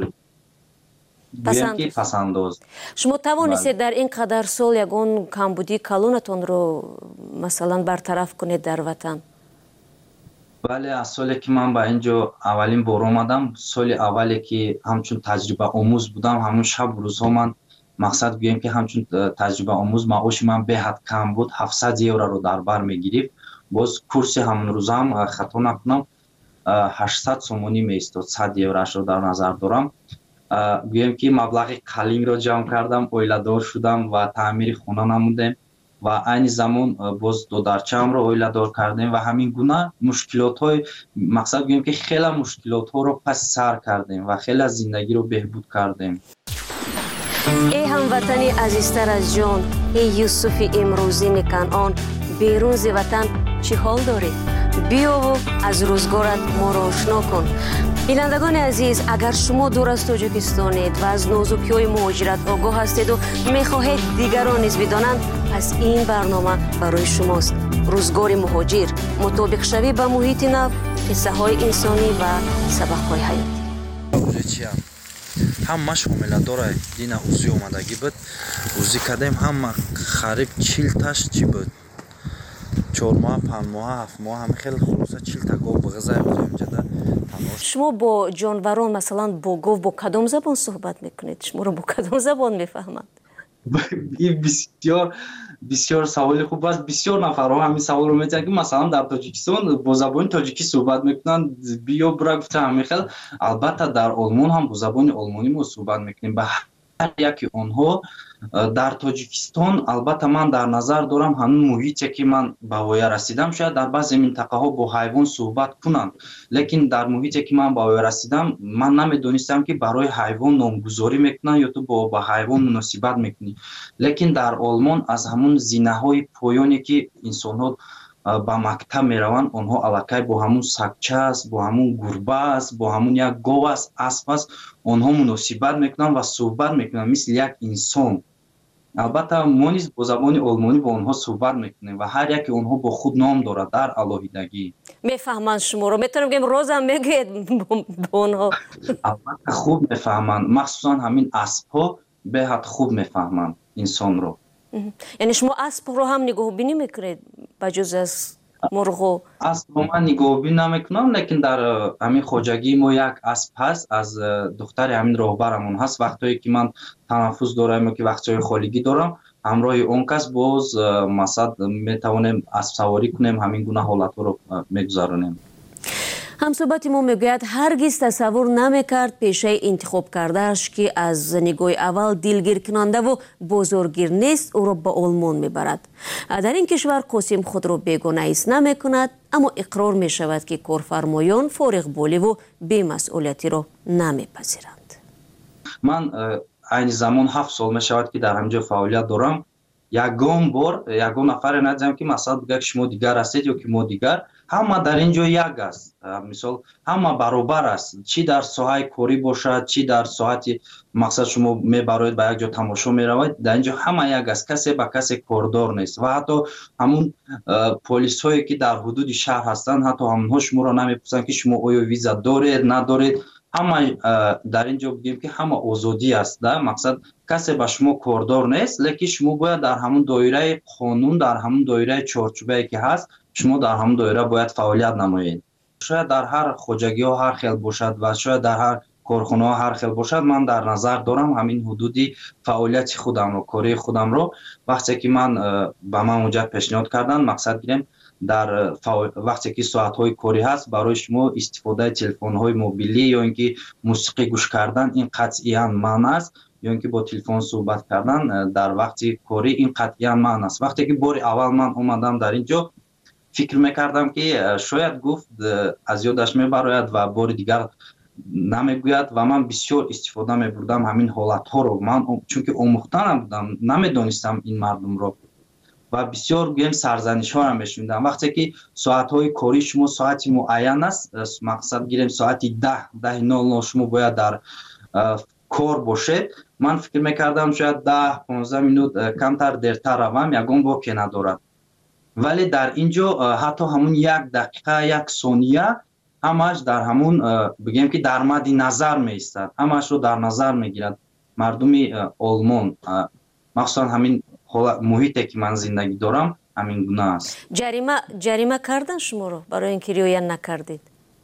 پسنداز. شما توانستید در این قدر سال یگان کمبودی کلونتون رو مثلا برطرف کنید در وطن؟ بله از سالی که من به اینجا اولین بار آمدم سال اولی که همچون تجربه آموز بودم همون شب روزها من مقصد گویم که همچون تجربه آموز معاش من به حد کم بود 700 یورو رو در بر میگیریم. باز کورس همون روز هم خطا نکنم 800 سومانی میستاد 100 یوروش رو در نظر دارم. گویم که مبلغ قلین رو جمع کردم اویله دار شدم و تعمیر خونه نمودم و این زمان باز دو درچم رو اویله دار کردیم و همین گونه مشکلات های مقصد گویم که خیلی مشکلات ها رو پس سر کردیم و خیلی زندگی رو بهبود کردیم. ای هموطنی عزیزتر از جان، ای یوسف امروزین کنعان، بیرون ز وطن چی حال داری؟ بیا و از روزگارت ما را آشنا کن. بینندگان عزیز، اگر شما دور از تاجیکستانید و از نازکی‌های مهاجرت آگاه هستید و می‌خواهید دیگران نیز بدانند، پس این برنامه برای شماست. روزگار مهاجر، مطابق شوی به محیط نو، قصه‌های انسانی و سبق‌های حیاتی. همه شامل داره دینا اوزی اومدگی بود اوزی کردیم همه خریب 40 تاش چی بود 4 ماه 5 ماه 7 ماه هم خیلی خلاصه 40 تا گاو بغزای بودیم جدا. شما با جانوران مثلا با گاو با کدام زبان صحبت میکنید؟ شما رو با کدام زبان میفهمند؟ این بسیار سوال خوب است. بسیار نفرها همین سوال رو می‌کنن که مثلا در تاجیکستان با زبان تاجیکی صحبت میکنن بیا برا گفته همین خیلی. البته در آلمان هم با زبان آلمانی ما صحبت میکنیم. به هر یکی آنها در تاجیکستان البته من در نظر دارم همون محیطی که من به وای رسیدم شاید در بعضی منطقه ها با حیوان صحبت کنند لیکن در محیطی که من به وای رسیدم من نمیدونستم که برای حیوان نامگذاری میکنن یا تو با حیوان مناسبت میکنی. لیکن در آلمان از همون زینه های پایانی که انسان ها با مکتب میروند آنها الکی با همون سگچه است، با همون گربه است، با همون یک گاو است، اسب است، آنها مناسبت میکنن و صحبت میکنن مثل یک انسان. البته ما نیز با زبان آلمانی با آنها صحبت میکنیم و هر یک آنها با خود نام دارد در الهیدگی. میفهمند شما رو؟ میتونم بگم روزم میگید با آنها؟ البته خوب میفهمند، مخصوصا همین اسب‌ها به حد خوب میفهمند انسان رو. یعنی شما اسب رو هم نگاه بینی میکنید بجز از مرغ؟ اسب رو من نگاه بینی نمیکنم لیکن در همین خواجگی ما یک اسب هست از دختر همین راهبرمون هست. وقتی که من تنفس دارم و که وقتای خالگی دارم همراه اون کس باز مثلا میتوانیم اسب سواری کنیم همین گونه حالت رو میگذارونیم. همصحبت ما میگوید هرگز تصور نمیکرد پیشه انتخاب کردهش که از نگاه اول دلگیر کننده و بزرگگیر نیست او را به آلمان میبرد. در این کشور قاسم خود را بیگانه ایست نمیکند اما اقرار میشود که کارفرمایان فارغ بالی و بی‌مسئولیتی را نمیپذیرند. من این زمان 7 سال میشود که در همینجا فعالیت دارم. یگان نفر ندیدم که مثلا بگه شما دیگر هستید یا که ما دیگر. همه در اینجا یک است. مثال همه برابر است. چی در ساحه کاری باشد چی در ساعت مقصد شما میبرید به یک جا تماشا میروید در اینجا همه یک است. کسی به کسی کاردار نیست و حتی همون پلیس هایی که در حدود شهر هستند حتی همونها شما را نمیپرسند که شما آیا ویزا دارید ندارید. همه در اینجا بگیم که همه آزادی است. مقصد کسی به شما کاردار نیست لیکن شما باید در همون دایره قانون در همون دایره چارچوبی که هست شما در همون دایره باید فعالیت نمایید. شاید در هر خواجگی ها هر خیل باشد و شاید در هر корхонаҳо ҳар хел бошад, ман дар назар дорам ҳамин ҳудуди фаъолияти худамро, кории худамро. вақте ки ман ба ман муҷаб пешниҳод карданд, мақсад гирем дар вақте ки соатҳои корӣ ҳаст, барои шумо истифодаи телефонҳои мобилӣ ё ин ки мусиқӣ гӯш кардан ин қатъиян манъ аст, ё ин ки бо телефон суҳбат кардан дар вақти корӣ ин қатъиян манъ аст. вақте ки бори аввал ман омадам дар ин ҷо, фикр мекардам ки шояд гуфт аз ёдаш мебарояд ва бори дигар намегӯяд ва ман бисёр истифода мебурдам ҳамин ҳолатҳоро. ман чунки омӯхта набудам, намедонистам ин мардумро ва бисёр гӯем сарзанишҳоро мешунидам. вақте ки соатҳои кории шумо соати муайян аст, мақсад гирем соати 10:00 шумо бояд дар кор бошед, ман фикр мекардам шояд 10-15 минут камтар дертар равам, ягон воке надорад. вале дар ин ҷо ҳатто ҳамун 1 дақиқа 1 сония ҳамааш дар ҳамун бигем ки дар мадди назар меистад, ҳамаашро дар назар мегирад. мардуми олмон, махсусан ҳамин муҳите ки ман зиндагӣ дорам ҳамин гуна аст. ҷарима кардан шуморо барои ин ки риоя накардед?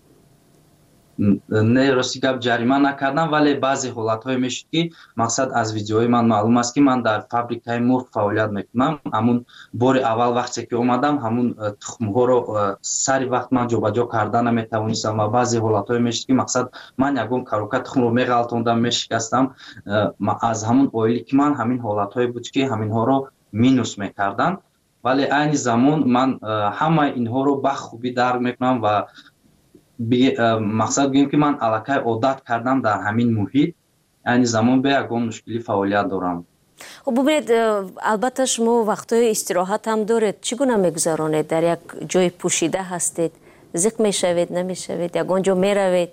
не, рости гап ҷарима накардам, вале баъзе ҳолатҳое мешуд ки мақсад аз видеоҳои ман маълум аст ки ман дар фабрикаи мурғ фаъолият мекунам. ҳамун бори аввал вақте ки омадам, ҳамун тухмҳоро сари вақт ман ҷобаҷо кардан наметавонистам ва баъзе ҳолатҳое мешуд ки мақсад ман ягон карока тухмро меғалтондам, мешикастам. аз ҳамун оили ки ман ҳамин ҳолатҳое буд ки ҳаминҳоро минус мекарданд, вале айни замон ман ҳамаи инҳоро бахубӣ дарк мекунам ва мақсад гӯем ки ман аллакай одат кардам дар ҳамин муҳит, айни замон бе ягон мушкилӣ фаъолият дорам. хуб бубинед, албатта шумо вақтҳои истироҳат ҳам доред. чӣ гуна мегузаронед? дар як ҷои пӯшида ҳастед? зиқ мешавед, намешавед? ягон ҷо меравед?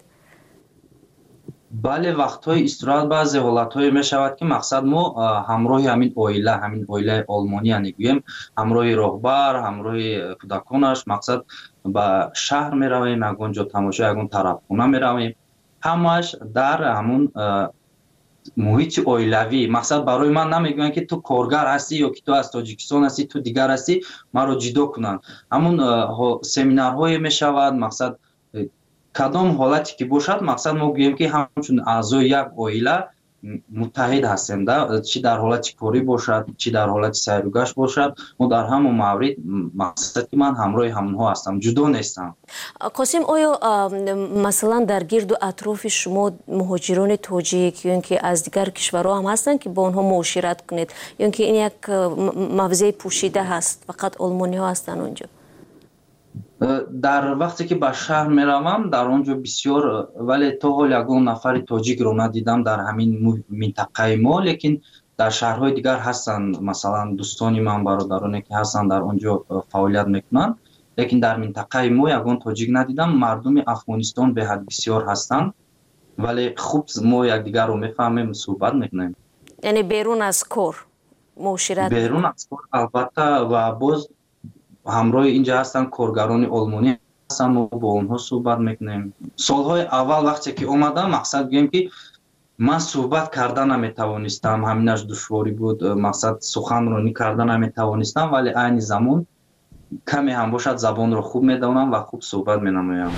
бале, вақтҳои истироҳат баъзе ҳолатҳое мешавад ки мақсад мо ҳамроҳи ҳамин оилаи олмонӣ гӯем, ҳамроҳи роҳбар, ҳамроҳи кӯдаконаш, мақсад ба шаҳр меравем, ягон ҷо тамошо, ягон тарабхона меравем, ҳамааш дар ҳамун муҳити оилавӣ. мақсад барои ман намегӯянд ки ту коргар ҳастӣ ё ки ту аз тоҷикистон ҳастӣ, ту дигар ҳастӣ, маро ҷудо кунанд. ҳамун семинарҳое мешавад, мақсад кадом ҳолате ки бошад, мақсад мо гӯем ки ҳамчун аъзои як оила муттаҳид ҳастем, чӣ дар ҳолати корӣ бошад, чӣ дар ҳолати сайругашт бошад, мо дар ҳамон маврид мақсад ки ман ҳамроҳи ҳамонҳо ҳастам, ҷудо нестам. қосим, оё масалан дар гирду атрофи шумо муҳоҷирони тоҷик ё ин ки аз дигар кишварҳо ҳам ҳастанд ки бо онҳо муошират кунед, ё ин ки ин як мавзеи пӯшида ҳаст, фақат олмониҳо ҳастанд он ҷо? дар вақте ки ба шаҳр меравам, дар он ҷо бисёр, вале то ҳол ягон нафари тоҷикро надидам дар ҳамин минтақаи мо, лекин дар шаҳрҳои дигар ҳастанд. масалан дӯстони ман, бародароне ки ҳастанд дар он ҷо фаъолият мекунанд, лекин дар минтақаи мо ягон тоҷик надидам. мардуми афғонистон беҳад бисёр ҳастанд, вале хуб мо якдигарро мефаҳмем, суҳбат мекунем. яъне берун аз кор муошират? берун аз кор албатта, ва боз ҳамроҳи инҷа ҳастанд коргарони олмонӣ ҳастанд, мо бо онҳо суҳбат мекунем. солҳои аввал вақте ки омадам, мақсад гӯем ки ман суҳбат карда наметавонистам, ҳаминаш душворӣ буд, мақсад суханронӣ карда наметавонистам, вале айни замон каме ҳам бошад забонро хуб медонам ва хуб суҳбат менамоям.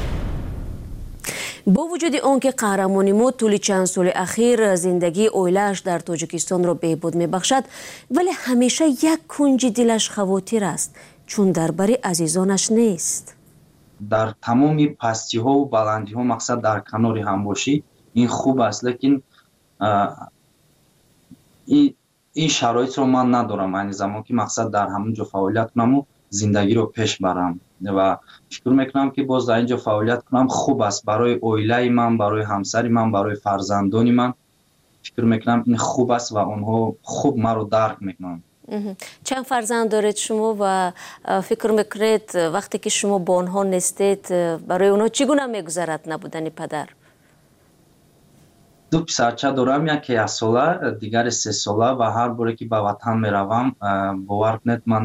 бо вуҷуди он ки қаҳрамони мо тӯли чанд соли ахир зиндагии оилааш дар тоҷикистонро беҳбуд мебахшад, вале ҳамеша як кунҷи дилаш хавотир аст, чун дар бари азизонаш нест. дар тамоми пастиҳову баландиҳо, мақсад дар канори ҳамбошӣ, ин хуб аст, лекин ин шароитро ман надорам айни замон ки мақсад дар ҳамон ҷо фаъолият кунаму зиндагиро пеш барам ва фикр мекунам ки боз дар ин ҷо фаъолият кунам хуб аст барои оилаи ман, барои ҳамсари ман, барои фарзандони ман. фикр мекунам ин хуб аст ва онҳо хуб маро дарк мекунанд. чанд фарзанд доред шумо ва фикр мекунед вақте ки шумо бо онҳо нестед, барои онҳо чӣ гуна мегузарад набудани падар? 2 писарча дорам, яке 1 сола, дигаре 3 сола ва ҳар боре ки ба ватан меравам, бовар кунед, ман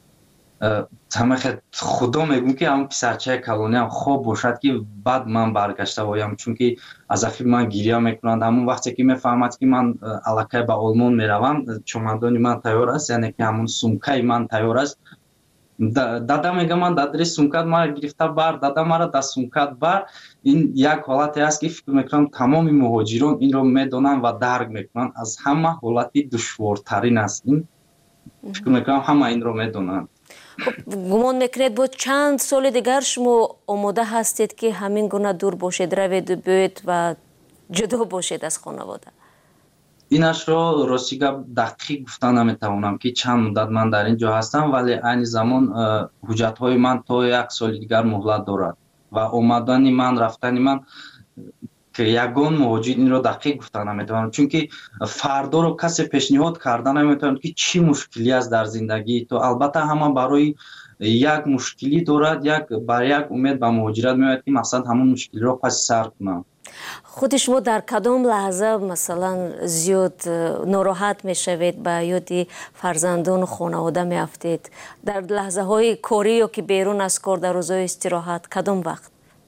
худо мегӯм ки ҳамон писарчаи калониам хоб бошад ки баъд ман баргашта оям, чунки аз ахир ман гирья мекунанд. ҳамон вақте ки мефаҳмад ки ман аллакай ба олмон меравам, чомадони ман тайёр аст, яъне ки ҳамон сумкаи ман тайёр аст, дада мега ман дадри сумкат мара гирифта бар дада мара да сумкат бар ин як ҳолате аст ки фикр мекунам тамоми муҳоҷирон инро медонанд ва дарк мекунанд аз ҳама ҳолати душвортарин аст ин фикр мекунам ҳама инро медонанд. гумон мекунед бо чанд соли дигар шумо омода ҳастед ки ҳамин гуна дур бошед раведу биёед ва ҷудо бошед аз хонавода? инашро рости гап дақиқ гуфта наметавонам ки чанд муддат ман дар ин ҷо ҳастам вале айни замон ҳуҷҷатҳои ман то як соли дигар муҳлат дорад ва омадани ман рафтани ман ки ягон муҳоҷир инро дақиқ гуфта наметавонам чунки фардоро касе пешниҳод карда наметавонад ки чӣ мушкилӣ аст дар зиндагӣ то албатта ҳама барои як мушкилӣ дорад бар як умед ба муҳоҷират меояд ки мақсад ҳамон мушкилиро паси сар кунам. худи шумо дар кадом лаҳза масалан зиёд нороҳат мешавед ба ёди фарзандону хонавода меафтед дар лаҳзаҳои корӣ ё ки берун аз кор дар рӯзҳои истироҳат кадом вақт?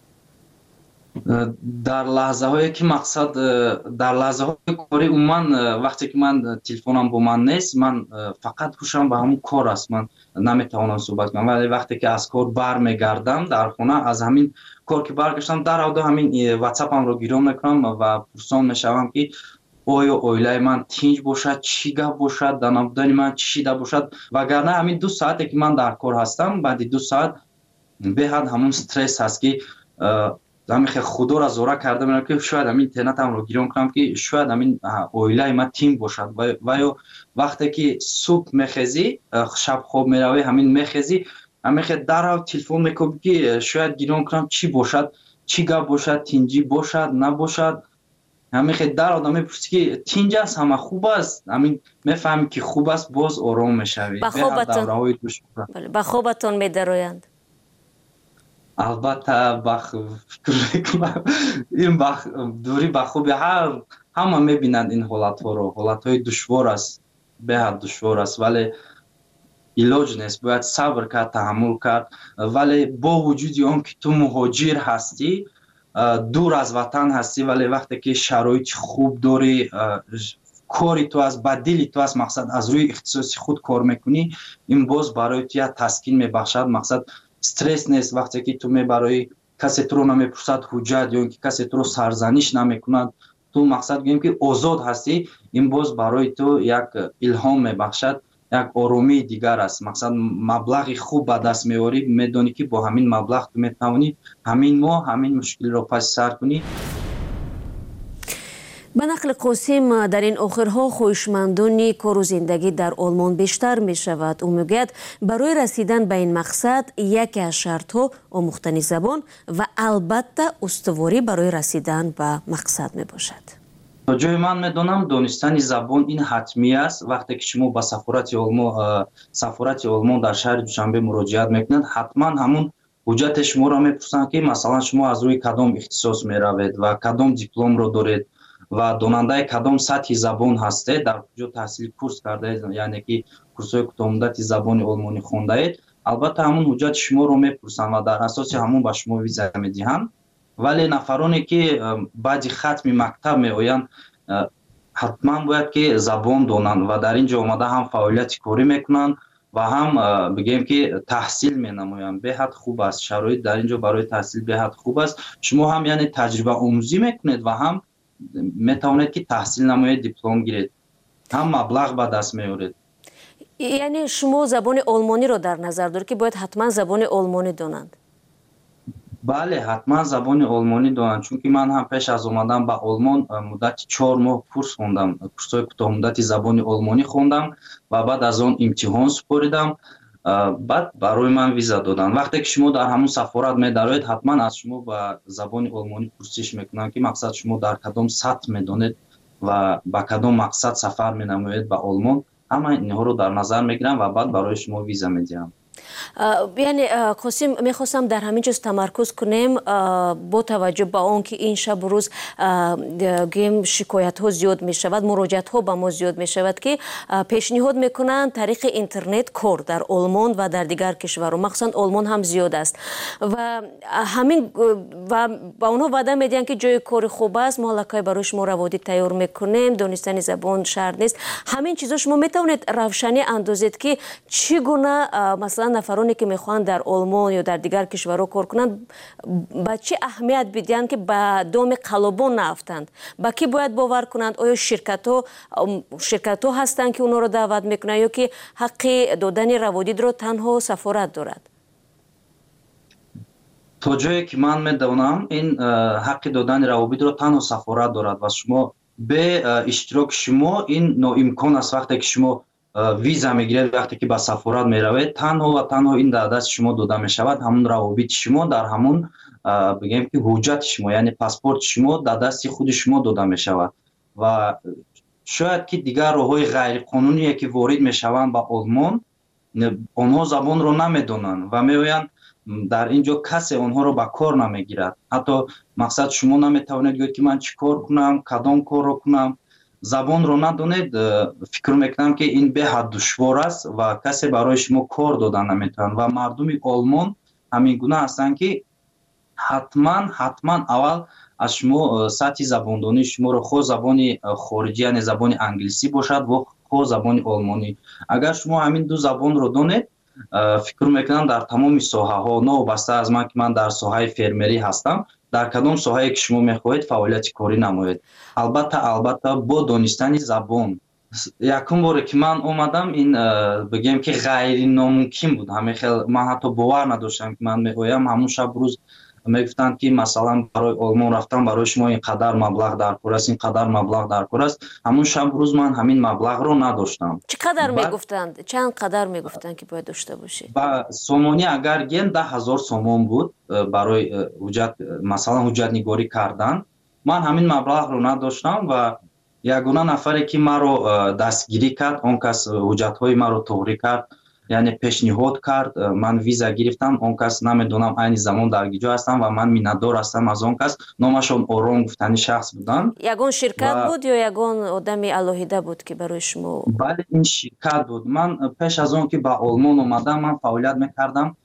дар лаҳзаҳое ки мақсад дар лаҳзаҳои корӣ умуман вақте ки ман телефонам бо ман нест ман фақат ҳушам ба ҳамун кор аст ман наметавонам суҳбат кунам вале вақте ки аз кор бармегардам дар хона аз ҳамин кор ки баргаштам даравда ҳамин ватсапамро гирён мекунам ва пурсон мешавам ки оё оилаи ман тинҷ бошад чӣ гап бошад дар набудани ман чӣ шида бошад вагарна ҳамин 2 соате ки ман дар кор ҳастам баъди 2 соат беҳад ҳамун стресс ҳаст ки ҳамихе худоро зора карда менам ки шояд ҳамин интернетамро гирён кунам ки шояд ҳамин оилаи ман тим бошад ва ё вақте ки субҳ мехезӣ шаб хоб меравӣ ҳамин мехезӣ ҳамихе дарав телефон мекӯбӣ ки шояд гирён кунам чӣ бошад чӣ гап бошад тинҷӣ бошад набошад ҳамихе дарав мепурсӣ ки тинҷ аст ҳама хуб аст ҳамин мефаҳмӣ ки хуб аст боз ором мешавӣ ба хобатон медароянд. албатта фикр мекунам ин дурӣ ба хуби ҳама мебинанд ин ҳолатҳоро ҳолатҳои душвор аст беҳад душвор аст вале илоҷ нест бояд сабр кард таҳаммул кард вале бо вуҷуди он ки ту муҳоҷир ҳастӣ дур аз ватан ҳастӣ вале вақте ки шароити хуб дорӣ кори ту аст ба дили ту аст мақсад аз рӯи ихтисоси худ кор мекунӣ ин боз барои ту як таскин мебахшад мақсад стресс нест вақте ки ту мебарои касе туро намепурсад ҳуҷҷат ё ин ки касе туро сарзаниш намекунад ту мақсад гӯем ки озод ҳастӣ ин боз барои ту як илҳом мебахшад як оромии дигар аст мақсад маблағи хуб ба даст меорӣ медонӣ ки бо ҳамин маблағ ту метавонӣ ҳамин моҳ ҳамин мушкилиро паси сар кунӣ. ба нақли қосим дар ин охирҳо хоҳишмандони кору зиндагӣ дар олмон бештар мешавад. ӯ мегӯяд барои расидан ба ин мақсад яке аз шартҳо омӯхтани забон ва албатта устуворӣ барои расидан ба мақсад мебошад. то ҷои ман медонам донистани забон ин ҳатмӣ аст вақте ки шумо ба сафорати олмон дар шаҳри душанбе муроҷиат мекунед ҳатман ҳамун ҳуҷҷате шуморо мепурсанд ки масалан шумо аз рӯи кадом ихтисос меравед ва кадом дипломро доред ва донандаи кадом сатҳи забон ҳастед дар куҷо таҳсили курс кардаед яъне ки курсҳои кӯтоҳмуддати забони олмонӣ хондаед албатта ҳамун ҳуҷҷати шуморо мепурсанд ва дар асоси ҳамун ба шумо виза медиҳанд вале нафароне ки баъди хатми мактаб меоянд ҳатман бояд ки забон донанд ва дар ин ҷо омада ҳам фаъолияти корӣ мекунанд ва ҳам бигем ки таҳсил менамоянд беҳад хуб аст шароит дар ин ҷо барои таҳсил беҳад хуб аст шумо ҳам яъне таҷрибаомӯзӣ мекунед ва ҳам метавонед ки таҳсил намоед диплом гиред ҳам маблағ ба даст меоред. яъне шумо забони олмониро дар назар доред ки бояд ҳатман забони олмонӣ донанд? бале ҳатман забони олмонӣ донанд чунки ман ҳам пеш аз омадан ба олмон муддати 4 моҳ курс хондам курсҳои кӯтоҳмуддати забони олмонӣ хондам ва баъд аз он имтиҳон супоридам баъд барои ман виза доданд вақте ки шумо дар ҳамун сафорат медароед ҳатман аз шумо ба забони олмонӣ пурсиш мекунанд ки мақсад шумо дар кадом сатҳ медонед ва ба кадом мақсад сафар менамоед ба олмон ҳама инҳоро дар назар мегирам ва баъд барои шумо виза медиҳам. яъне қосим мехостам дар ҳамин ҷоз тамаркуз кунем бо таваҷҷӯҳ ба он ки ин шабу рӯз гӯем шикоятҳо зиёд мешавад муроҷиатҳо ба мо зиёд мешавад ки пешниҳод мекунанд тариқи интернет кор дар олмон ва дар дигар кишварҳо махсусан олмон ҳам зиёд аст ва ҳамин ва ба онҳо ваъда медиҳанд ки ҷои кори хуб аст мо аллакай барои шумо раводид тайёр мекунем донистани забон шарт нест ҳамин чизҳо шумо метавонед равшанӣ андозед ки чӣ гуна масалан مثلا نفرانی که میخوان در آلمان یا در دیگر کشورها کار کنند با چه اهمیت بدین که با دام قلبان نافتند؟ با کی باید باور کنند؟ آیا شرکت ها هستند که اونا رو دعوت میکنند یا که حق دادن روادید رو تنها سفارت دارد؟ تا جایی که من میدونم این حق دادن روابط رو تنها سفارت دارد و شما به اشتراک شما این ناامکان است. وقتی که شما ویزا میگیرید، وقتی که به سفارت میروید، تنها و تنها این در دست شما داده میشود. همون روابط شما در همون بگیم که حجت شما، یعنی پاسپورت شما در دست خود شما داده میشود و شاید که دیگر راههای غیر قانونی که وارد میشوند به آلمان، آنها زبان رو نمیدونن و میگویند در اینجا کسی آنها رو به کار نمیگیرد. حتی مقصد شما نمیتوانید گوید که من چی کار کنم، کدام کار رو کنم، زبان رو ندونید. فکر میکنم که این به حد دشوار است و کسی برای شما کار دادن نمیتوان و مردم آلمان همین گونه هستند که حتما اول از شما سطح زباندانی شما رو خود زبان خارجی یعنی زبان انگلیسی باشد و خود زبان آلمانی. اگر شما همین دو زبان رو دانید، فکر میکنم در تمام ساحه ها، نابسته از من که من در ساحه فرمری هستم، در کدام ساحه‌ای که شما میخواهید فعالیت کاری نمایید. البته با دانستن زبان. یکم باره که من اومدم این بگم که غیر ناممکن بود. من حتی باور نداشتم که من میگویم. همون شب روز میگفتند که مثلا برای آلمان رفتن برای شما اینقدر مبلغ در کار است، اینقدر مبلغ در کار است. همون شب روز من همین مبلغ رو نداشتم. چقدر میگفتند؟ چند قدر میگفتند که باید داشته باشید؟ با سومانی اگر گن 10,000 سوم بود برای حجت، مثلا حجت نگاری کردن. من همین مبلغ رو نداشتم و یگانه نفری که ما رو دستگیری کرد، اون کس حجت های ما رو توری کرد، یعنی پیشنهاد کرد. من ویزا گرفتم، اون کس نمیدونم این زمان در گیجا هستم و من میندار هستم از اون کس. نامشون آرام گفتنی شخص بودن. یگان شرکت بود یا یگان آدمی الهیده بود که برای شما؟ بله این شرکت بود. من پیش از اون که به آلمان اومدم من فعالیت میکردم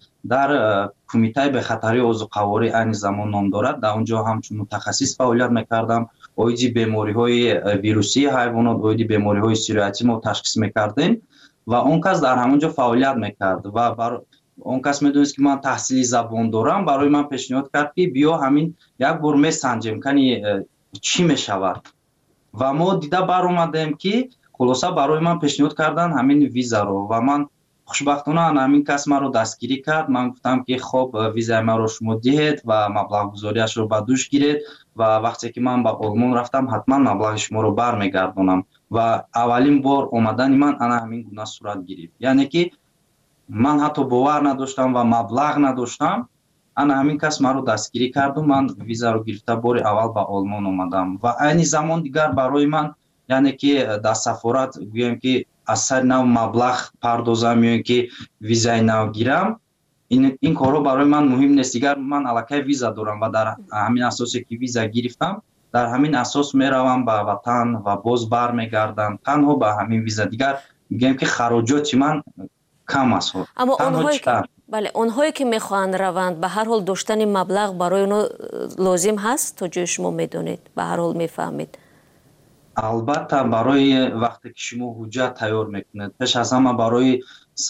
در کمیته به خطری عضوقواری این زمان نام دارد. در اونجا همچون متخصص فعالیت میکردم. اویدی بیماری های ویروسی حیوانات، اویدی بیماری های سیریاتی ما تشخیص میکردیم و اون کس در همونجا فعالیت میکرد و اون کس میدونست که من تحصیل زبان دارم. برای من پیشنهاد کرد که بیا همین یک بار میسنجیم کنی چی میشود و ما دیده بر اومدیم که خلاصه برای من پیشنهاد کردن همین ویزا رو و من خوشبختانه همین کس ما رو دستگیری کرد. من گفتم که خب ویزا ما رو شما دهید و مبلغ گذاریش رو به دوش گیرید و وقتی که من به آلمان رفتم حتما مبلغ شما رو برمیگردونم و اولین بار اومدن من همین گونه صورت گرفت. یعنی که من حتی باور نداشتم و مبلغ نداشتم. همین کس ما رو دستگیری کرد و من ویزا رو گرفته بار اول به آلمان اومدم و این زمان دیگر برای من یعنی که در سفارت گویم که از سر نو مبلغ پردازم یا که ویزای نو گیرم، این کارو برای من مهم نیست. دیگر من الکی ویزا دارم و در همین اساسی که ویزا گرفتم در همین اساس میروم به وطن و باز برمیگردم تنها به همین ویزا. دیگر میگم که خراجات من کم است. اما اونهایی که میخوان روند به هر حال داشتن مبلغ برای اونها لازم هست تا جای شما میدونید، به هر حال میفهمید. البته برای وقتی که شما حجت تیار میکنید پیش از همه برای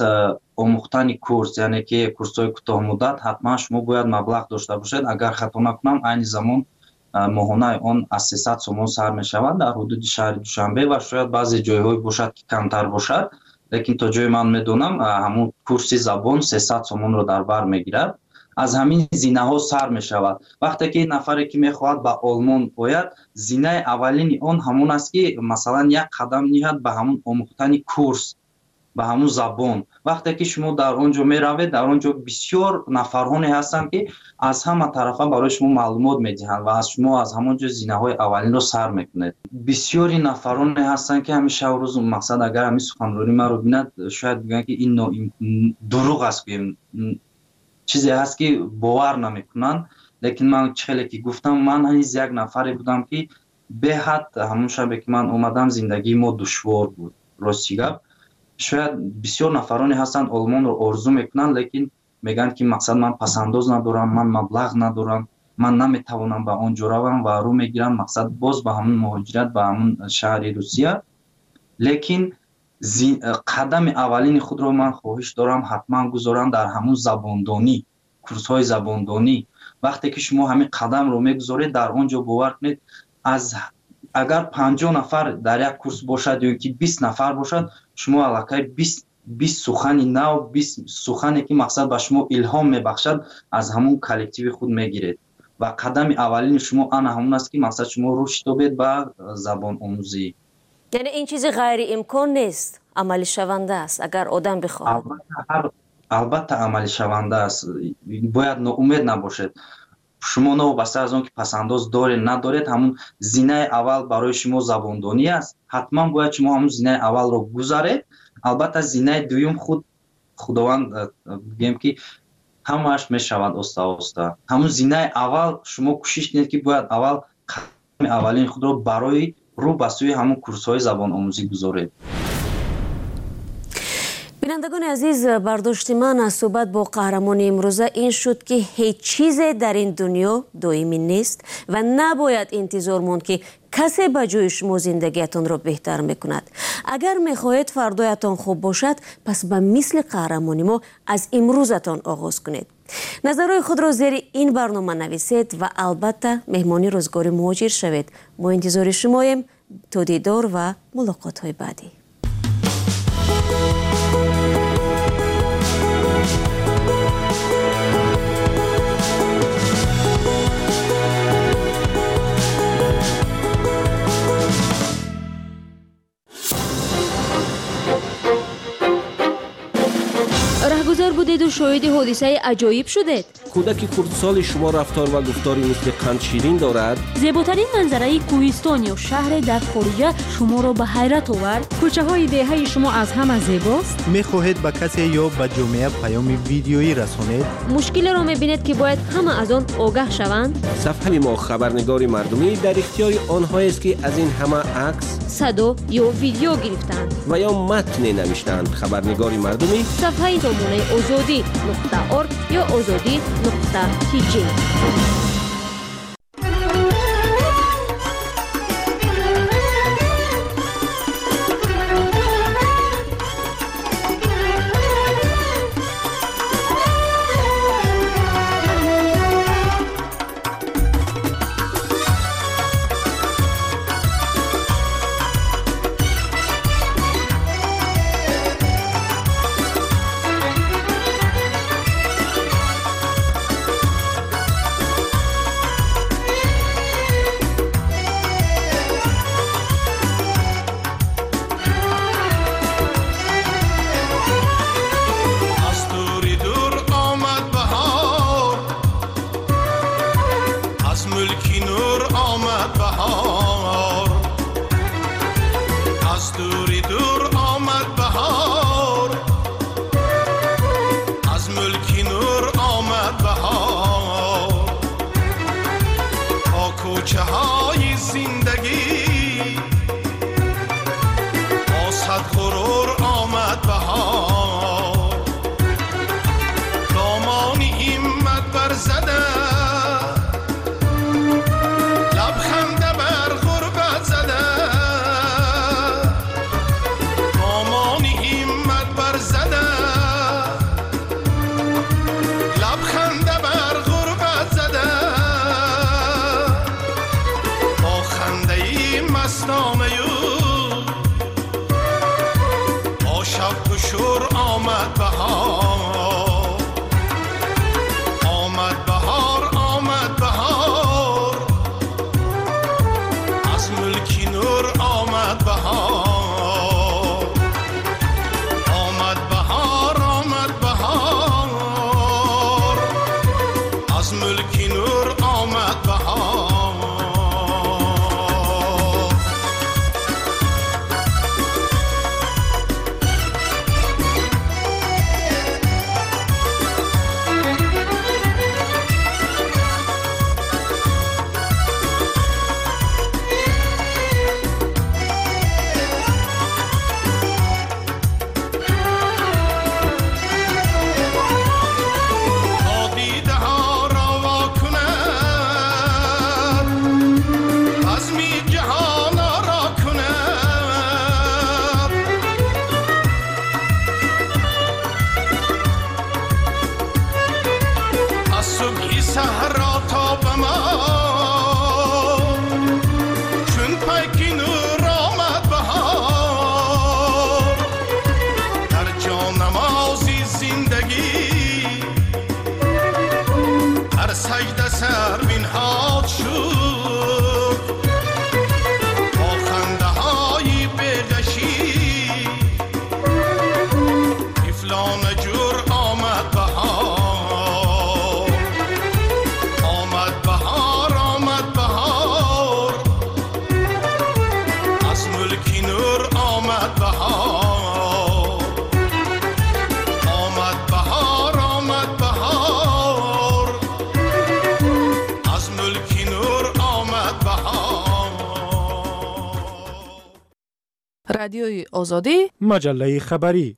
آموختن کورس یعنی که کورس‌های کوتاه مدت حتما شما باید مبلغ داشته باشید. اگر خطا نکنم این زمان ماهانه اون از 300 سوم سر میشود در حدود شهر دوشنبه و شاید بعضی جایهای باشد که کمتر باشد، لیکن تا جای من میدونم همون کورس زبان 300 سوم رو در بر میگیرد. از همین زینه ها سر می شود. وقتی که نفری که میخواهد به آلمان باید زینه اولین اون همون است که مثلا یک قدم نهاد به همون آموختن کورس به همون زبان. وقتی که شما در اونجا می روید در اونجا بسیار نفرانی هستند که از همه طرفا برای شما معلومات میدهند و از شما از همونجا زینه های اولین رو سر میکنید. بسیاری نفرانی هستند که همیشه روز مقصد اگر همین سخنرانی ما رو بیند شاید بگن که این دروغ است، چیزی هست که باور نمیکنن. لیکن من خیلی که گفتم من هیچ یک نفری بودم که به حد همون شب که من اومدم زندگی ما دشوار بود. راستی گپ شاید بسیار نفرانی هستن آلمان رو آرزو میکنن لیکن میگن که مقصد من پسنداز ندارم، من مبلغ ندارم، من نمیتوانم به اونجا روم و رو میگیرم مقصد باز به همون مهاجرت به همون شهر روسیه. لیکن قدم اولین خود رو من خواهش دارم حتما گذارم در همون زباندانی، کورس های زباندانی. وقتی که شما همین قدم رو میگذارید در اونجا باور کنید از اگر 50 نفر در یک کورس باشد یا که 20 نفر باشد، شما علاقه 20 سخنی نو، 20 سخنی که مقصد به شما الهام میبخشد از همون کلکتیو خود میگیرید و قدم اولین شما آن همون است که مقصد شما رشد یابید به زبان آموزی. یعنی این چیز غیر امکان نیست، عملی شونده است اگر آدم بخواهد. البته عملی شونده است، باید ناامید نباشید. شما نوبسته از اون که پسنداز دارید ندارید، همون زینه اول برای شما زباندانی است، حتما باید شما همون زینه اول رو گذارید. البته زینه دویم خداوند بگیم که همش میشود آسته. همون زینه اول شما کوشش کنید که باید اول قدم اولین خود رو برای رو به سوی همون کورس های زبان آموزی گذارید. بینندگان عزیز، برداشت من از صحبت با قهرمان امروزه این شد که هیچ چیز در این دنیا دائمی نیست و نباید انتظار ماند که کسی به جای شما زندگیتان را بهتر میکند. اگر میخواهید فردایتان خوب باشد، پس به مثل قهرمانی ما از امروزتان آغاز کنید. نظرهای خود را زیر این برنامه نویسید و البته مهمانی روزگار مهاجر شوید. ما انتظار شماییم تا دیدار و ملاقات های بعدی. رهگذر بودید و شاهد حادثه عجایب شدید. کودک خردسال شما رفتار و گفتاری مثل قند شیرین دارد. زیباترین منظره کوهستان یا شهر در خارجه شما را به حیرت آورد. کوچه های دهه شما از همه زیباست. میخواهید به کسی یا به جامعه پیام ویدیویی رسانید؟ مشکل را میبینید که باید همه از آن آگاه شوند. صفحه ما خبرنگار مردمی در اختیار آنهایی است که از این همه عکس، صدا یا ویدیو گرفتند و یا متن نوشتند. خبرنگار مردمی صفحه نمونه azadi.org یا azadi.tg. رادیوی آزادی، مجله خبری.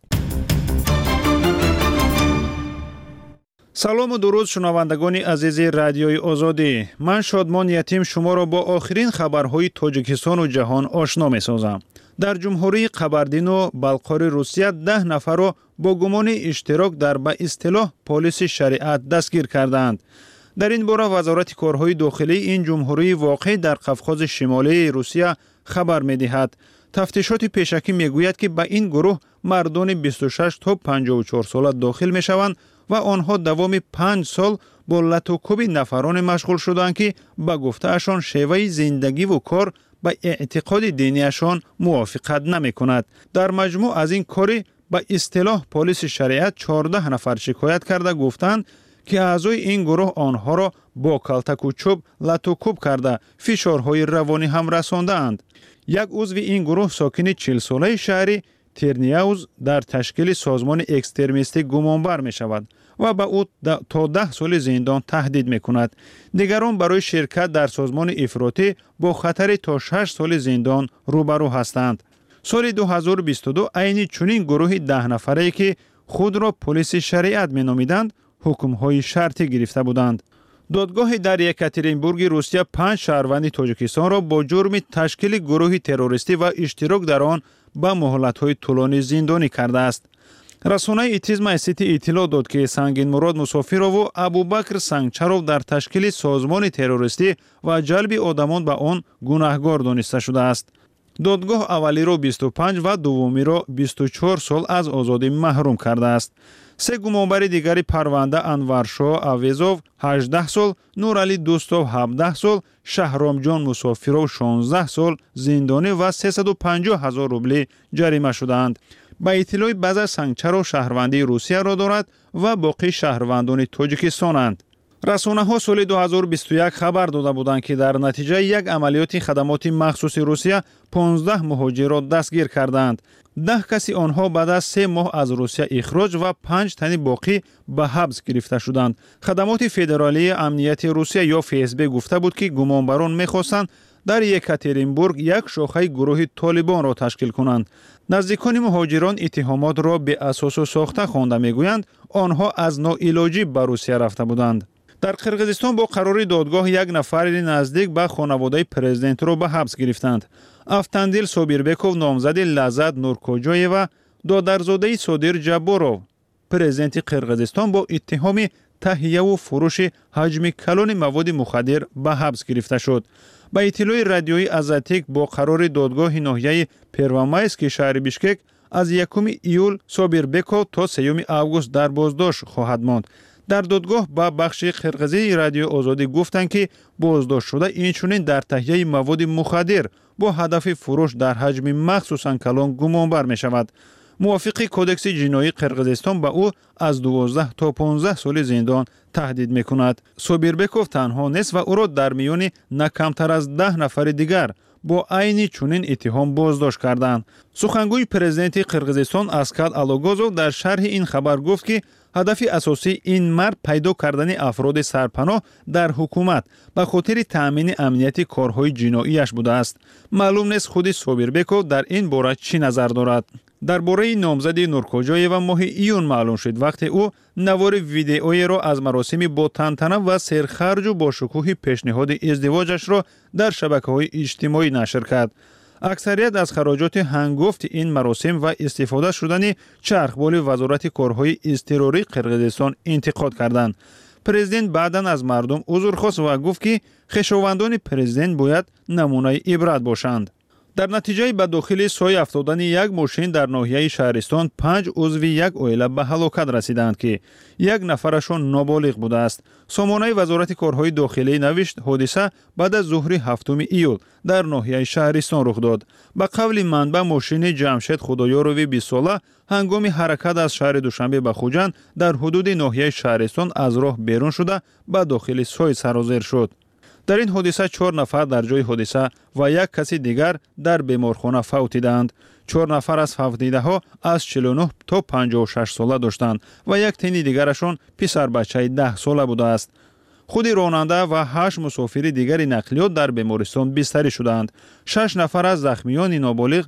سلام و درود شنوندگان عزیز رادیوی آزادی. من شادمان یتیم شما را با آخرین خبرهای تاجیکستان و جهان آشنا می‌سازم. در جمهوری قبردین و بالقار روسیه 10 نفر را با گمان اشتراک در به اصطلاح پلیس شریعت دستگیر کردند. در این باره وزارت کارهای داخلی این جمهوری واقع در قفقاز شمالی روسیه خبر می‌دهد. تفتیشات پیشکی میگوید که به این گروه مردان 26 تا 54 ساله داخل میشوند و آنها دوام 5 سال با لطوکوب نفران مشغول شدند که به گفته اشان شیوه زندگی و کار به اعتقاد دینیشان موافقت نمی کند. در مجموع از این کاری به اصطلاح پلیس شریعت 14 نفر شکایت کرده گفتند که اعضای این گروه آنها را با کلتک و چوب لطوکوب کرده فشارهای روانی هم رساندند. یک عضو این گروه ساکن 40 ساله شهری ترنیاوز در تشکیل سازمان اکسترمیستی گمانبر می شود و به او تا 10 سال زندان تهدید می کند. دیگران برای شرکت در سازمان افراطی با خطر تا 6 سال زندان روبرو هستند. سال 2022 عین چنین گروه 10 نفره که خود را پلیس شریعت می نامیدند حکم‌های شرطی گرفته بودند. دادگاه در یکاترینبورگ روسیه 5 شهروند تاجیکستان را با جرم تشکیل گروه تروریستی و اشتراک در آن به مهلت‌های طولانی زندانی کرده است. رسانه ایتیزم اسیتی اطلاع داد که سنگین مراد مسافرов و ابوبکر سنگچرов در تشکیل سازمان تروریستی و جلب آدمان به آن گناهکار دانسته شده است. دادگاه اولی را 25 و دومی را 24 سال از آزادی محروم کرده است. سه گمانبر دیگری پرونده انورشاه اویزов 18 سال، نورعلی دوستov 17 سال، شهرامجان مسافرov 16 سال زندانی و 350,000 روبل جریمه شدند. با اطلاع بعض سنگچرov شهروندی روسیه را دارد و باقی شهروندان تاجیکستانند. رسانه ها سال 2021 خبر داده بودند که در نتیجه یک عملیات خدمات مخصوص روسیه 15 مهاجر را دستگیر کردند. 10 کسی آنها بعد از 3 ماه از روسیه اخراج و 5 تن باقی به حبس گرفته شدند. خدمات فدرالی امنیتی روسیه یا FSB گفته بود که گمانبران می‌خواستند در یکاترینبورگ یک شاخه گروه طالبان را تشکیل کنند. نزدیکان مهاجران اتهامات را به اساس و ساخته خوانده میگویند آنها از ناعلاجی به روسیه رفته بودند. در قرقیزستان با قرار دادگاه یک نفر نزدیک به خانواده پرزیدنت را به حبس گرفتند. افتندیل سابیربکov نامزد لذت نورکوجایه و دادرزاده صادر جبارov پرزیدنت قرقیزستان با اتهام تهیه و فروش حجم کلان مواد مخدر به حبس گرفته شد. با اطلاع رادیویی ازاتیک با قرار دادگاه ناحیه پروامایسک شهر بیشکک از 1 ایول سابیربکov تا 3 آگوست در بازداشت خواهد ماند. در دادگاه با بخش قرقیزی رادیو آزادی گفتند که بازداشت شده اینچنین در تهیه مواد مخدر با هدف فروش در حجم مخصوصاً کلان گمانبر می شود. موافق کودکس جنایی قرقیزستان به او از 12 تا 15 سال زندان تهدید می کند. سابیربکov تنها نیست و او را در میان نه کمتر از 10 نفر دیگر با عین چنین اتهام بازداشت کردند. سخنگوی پرزیدنت قرقیزستان اسکاد алогозов در شرح این خبر گفت که هدف اساسی این مرد پیدا کردن افراد سرپناه در حکومت به خاطر تأمین امنیت کارهای جناییش بوده است. معلوم نیست خود سابیربکov در این باره چی نظر دارد. درباره نامزد نورکوجای و ماه ایون معلوم شد وقتی او نوار ویدئویی را از مراسم با تنتنه و سرخرج و با شکوه پیشنهاد ازدواجش را در شبکه‌های اجتماعی نشر کرد. اکثریت از خراجات هنگفت این مراسم و استفاده شدن چرخبال وزارت کارهای اضطراری قرقیزستان انتقاد کردند. پرزیدنت بعداً از مردم عذر خواست و گفت که خویشاوندان پرزیدنت باید نمونه عبرت باشند. در نتیجه به داخل سوی افتادن یک ماشین در ناحیه شهرستان 5 عضو یک عائله به هلاکت رسیدند که یک نفرشان نابالغ بوده است. سامانه وزارت کارهای داخلی نوشت حادثه بعد از ظهر 7 ایول در ناحیه شهرستان رخ داد. به قول منبع ماشین جمشید خدایاروی 20 ساله هنگام حرکت از شهر دوشنبه به خوجند در حدود ناحیه شهرستان از راه بیرون شده به داخل سوی سرازیر شد. در این حادثه 4 نفر در جای حادثه و یک کسی دیگر در بیمارخانه فوتیدند. 4 نفر از فوتیده ها از 49 تا 56 ساله داشتند و یک تن دیگرشان پسر بچه 10 ساله بوده است. خود راننده و 8 مسافر دیگر نقلیات در بیمارستان بستری شدند. 6 نفر از زخمیان نابالغ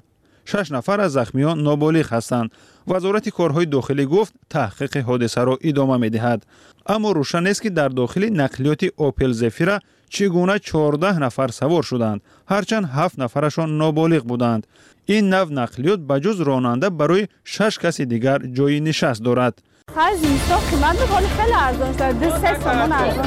6 نفر از زخمیان نابالغ هستند. وزارت کارهای داخلی گفت تحقیق حادثه را ادامه می‌دهد. اما روشن است که در داخل نقلیات اوپل زفیرا چگونه 14 نفر سوار شدند، هرچند 7 نفرشان نابالغ بودند. این نوع نقلیات بجز راننده برای 6 کس دیگر جای نشست دارد. هر زمستان قیمت حال خیلی ارزان شده. 3 تومان ارزان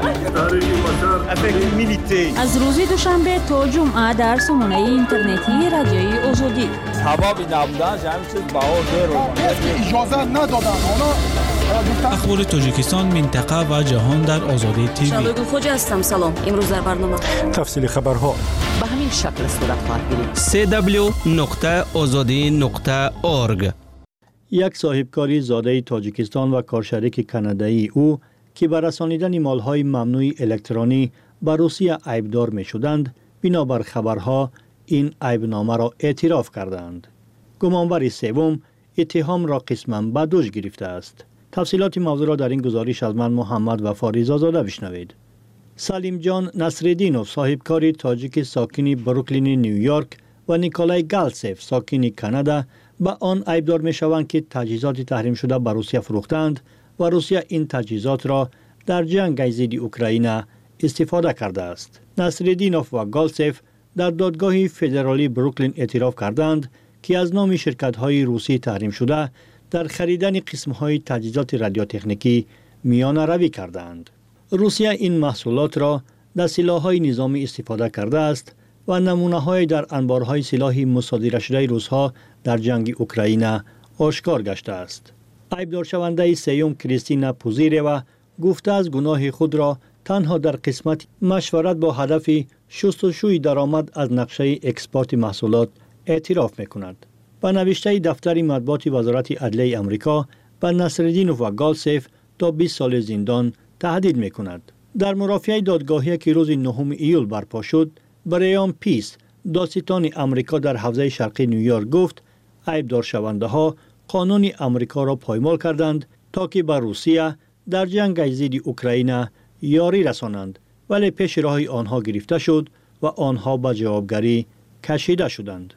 شده. از روز دوشنبه تا جمعه در سامانه اینترنتی رادیوی آزادی. هوا بی نبودنش همین چیز بها زیر اجازه ندادن. اخبار تاجیکستان، منطقه و جهان در آزادی تیوی. شادوگل خوجا هستم. سلام. امروز در برنامه تفصیل خبرها به همین شکل صورت خواهد گرفت. www.azadi.org. یک صاحبکاری زاده تاجیکستان و کارشریک کانادایی او که بر رسانیدن مالهای ممنوع الکترونی به روسیه عیبدار می شدند، بنابر خبرها این عیبنامه را اعتراف کردند. گمانبر سوم اتهام را قسماً به دوش گرفته است. تفصیلات موضوع را در این گزارش از من محمد و فاریزا زاده بشنوید. سلیم جان نصرالدینوف صاحبکار تاجیک ساکن بروکلین نیویورک و نیکولای گالسف ساکن کانادا به آن عیبدار می شوند که تجهیزات تحریم شده به روسیه فروختند و روسیه این تجهیزات را در جنگ ضد اوکراین استفاده کرده است. نصرالدینوف و گالسف در دادگاه فدرالی بروکلین اعتراف کردند که از نام شرکت‌های روسی تحریم شده در خریدن قسم‌های تجهیزات رادیوتکنیکی میانه روی کردند. روسیه این محصولات را در سلاح‌های نظامی استفاده کرده است و نمونه‌های در انبارهای سلاحی مصادره شده روس‌ها در جنگ اوکراین آشکار گشته است. عیبدار شونده سوم کریستینا پوزیروا گفته از گناه خود را تنها در قسمت مشورت با هدف شستشوی درآمد از نقشه اکسپورت محصولات اعتراف می‌کند. با نوشته دفتر مطبوعات وزارت عدلیه آمریکا به نصرالدینوف و گالسف تا 20 سال زندان تهدید می‌کند. در مرافعه دادگاهی که روز 9 ایول برپا شد، بریان پیس دادستان آمریکا در حوزه شرقی نیویورک گفت عیبدار شونده ها قانون آمریکا را پایمال کردند تا که به روسیه در جنگ ضد اوکراین یاری رسانند، ولی پیش راه آنها گرفته شد و آنها به جوابگری کشیده شدند.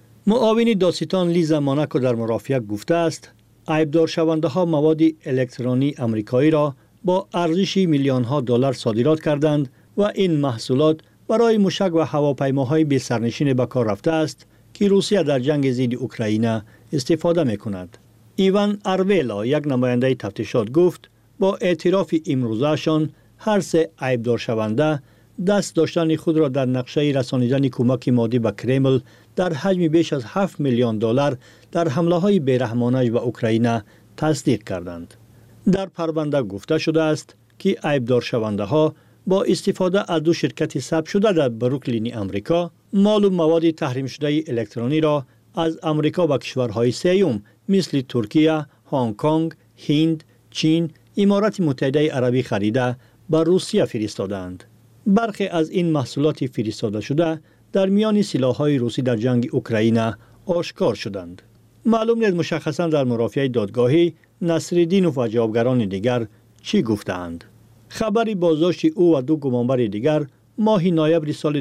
معاون دادستان لیزا موناکو در مرافعه گفته است عیبدار شونده ها مواد الکترونی آمریکایی را با ارزش میلیون ها دلار صادرات کردند و این محصولات برای موشک و هواپیماهای بی سرنشین به کار رفته است که روسیه در جنگ ضد اوکراین استفاده می‌کند. ایوان ارویلا یک نماینده تفتیشات گفت با اعتراف امروزهشان هر سه عیبدار شونده دست داشتن خود را در نقشه رسانیدن کمک مادی به کرمل در حجم بیش از 7 میلیون دلار در حمله‌های بیرحمانه به اوکراین تصدیق کردند. در پرونده گفته شده است که عیبدار شونده ها با استفاده از 2 شرکت ثبت شده در بروکلین آمریکا مال و مواد تحریم شده الکترونی را از آمریکا و کشورهای سوم مثل ترکیه، هنگ کنگ، هند، چین، امارات متحده عربی خریده به روسیه فرستادند. برخی از این محصولات فرستاده شده در میان سلاح‌های روسی در جنگ اوکراین آشکار شدند. معلوم نیست مشخصاً در مرافعه دادگاهی نصرالدینوف و جوابگران دیگر چی گفتند. خبری بازداشت او و 2 گمانبر دیگر ماه نوامبر سال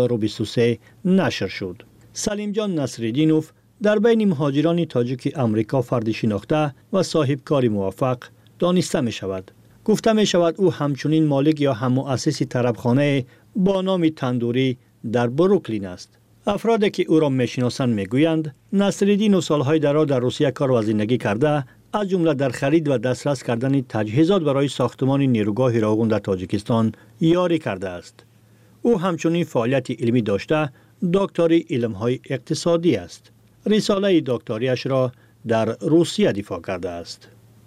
2023 نشر شد. سلیم جان نصرالدینوف در بین مهاجران تاجیک آمریکا فرد شناخته و صاحب کاری موفق دانسته می شود. گفته می شود او همچنین مالک یا هم مؤسس طربخانه با نام تندوری در بروکلین است. افرادی که او را میشناسند میگویند نصرالدینوف سالهای دراز در روسیه کار و زندگی کرده، از جمله در خرید و دسترس کردن تجهیزات برای ساختمان نیروگاه راغون در تاجیکستان یاری کرده است. او همچنین فعالیت علمی داشته، دکتری علم‌های اقتصادی است. رساله دکتریش را در روسیه دفاع کرده است.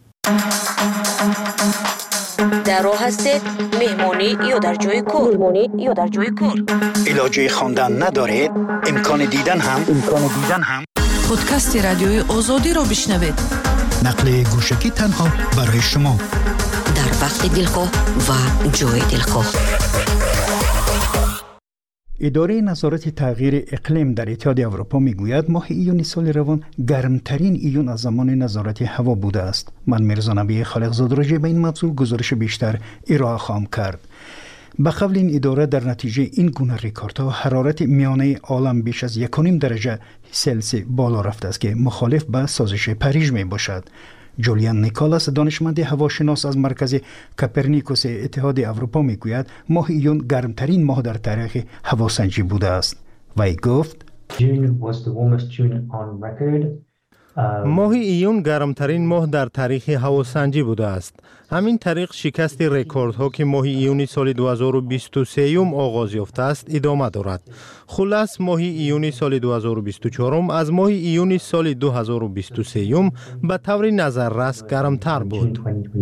در راه هستید مهمانی یا در جای کار علاجه خواندن ندارید امکان دیدن هم پادکست رادیوی آزادی را بشنوید. نقل گوشکی تنها برای شما در وقت دلخواه و جای دلخواه. اداره نظارت تغییر اقلیم در اتحاد اروپا میگوید ماه ایون سال روان گرمترین ایون از زمان نظارت هوا بوده است. من میرزا نبی خالقزاد راجع به این موضوع گزارش بیشتر ارائه خواهم کرد. به قول این اداره در نتیجه این گونه ریکوردها حرارت میانه عالم بیش از 1.5 درجه سلسی بالا رفته است که مخالف به سازش پاریژ می باشد. جولیان نیکولاس دانشمند هواشناس از مرکز کوپرنیکوس اتحاد اروپا میگوید ماه ایون گرمترین ماه در تاریخ هواسنجی بوده است. وی گفت ماه ایون گرمترین ماه در تاریخ هواسنجی بوده است. همین طریق شکست رکوردها که ماه ایونی سال 2023 آغاز یافته است ادامه دارد. خلاص ماه ایونی سال 2024 از ماه ایونی سال 2023 به طور نظررس گرمتر بود.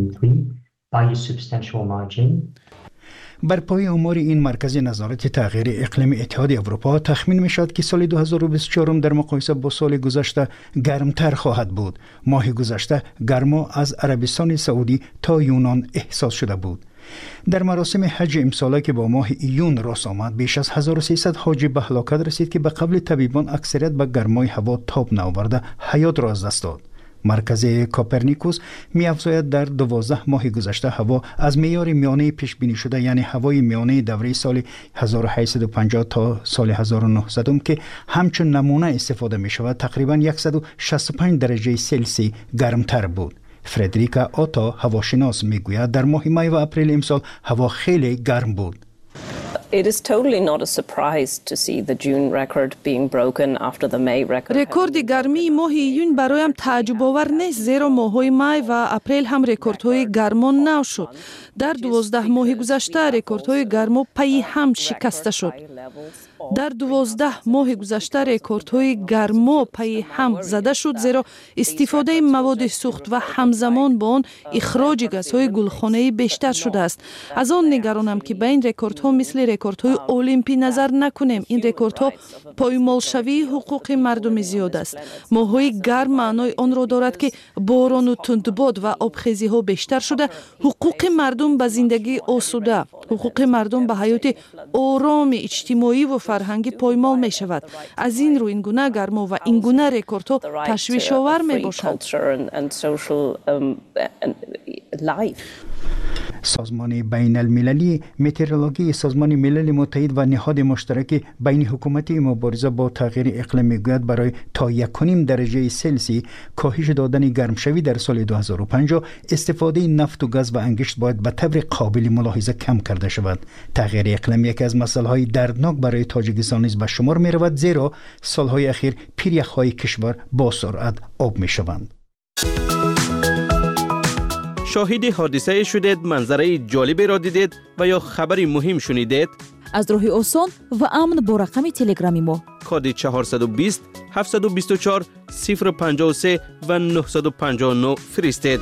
بر پای آمار این مرکز نظارت تغییر اقلیم اتحاد اروپا تخمین می شد که سال 2024 در مقایسه با سال گذشته گرمتر خواهد بود. ماه گذشته گرما از عربستان سعودی تا یونان احساس شده بود. در مراسم حج امساله که با ماه ایون راست آمد بیش از 1300 حاجی به هلاکت رسید که به قول طبیبان اکثریت به گرمای هوا تاب نآورده حیات را از دست داد. مرکز کوپرنیکوس می‌افزاید در 12 ماه گذشته هوا از معیار میانه پیش بینی شده یعنی هوای میانه دوره سال 1850 تا سال 1900 که همچون نمونه استفاده می شود تقریبا 165 درجه سلسی گرمتر بود. فردریکا آتا هواشناس میگوید در ماه می و اپریل امسال هوا خیلی گرم بود. It is totally not a surprise to see the June record being broken after the May record. رکورد گرمی ماه ایون برایم تعجب آور نیست زیرا ماه‌های می و اپریل هم رکوردهای گرما نو شد. در 12 ماه گذشته رکوردهای گرما پی هم شکسته شد. در 12 ماه گذشته رکوردهای گرما پی هم زده شد زیرا استفاده مواد سوخت و همزمان با آن اخراج گازهای گلخانه‌ای بیشتر شده است. از آن نگرانم که به این رکوردها مثل رکوردهای المپی نظر نکنیم. این رکوردها پایمالشوی حقوق مردم زیاد است. ماه‌های گرم معنای آن را دارد که باران و تندباد و آبخیزی‌ها بیشتر شده. حقوق مردم به زندگی آسوده، حقوق مردم به حیات آرام اجتماعی و فرهنگی پایمال می شود. از این رو این گونه گرما و این گونه رکوردها تشویش آور می باشند. سازمان بین المللی مترولوژی سازمان ملل متحد و نهاد مشترک بین حکومتی مبارزه با تغییر اقلیم میگوید برای تا 1.5 درجه سلسی کاهش دادن گرمشوی در سال 2050 استفاده نفت و گاز و انگشت باید به طور قابل ملاحظه کم کرده شود. تغییر اقلیم یکی از مسائل دردناک برای تاجیکستان نیز به شمار می رود زیرا سالهای اخیر پیریخ‌های کشور با سرعت آب می شوند. شاهد حادثه شدید، منظره جالبی را دیدید و یا خبری مهم شنیدید؟ از راه آسان و امن با رقم تلگرامی ما کد 420 724 053 و 959 فرستید.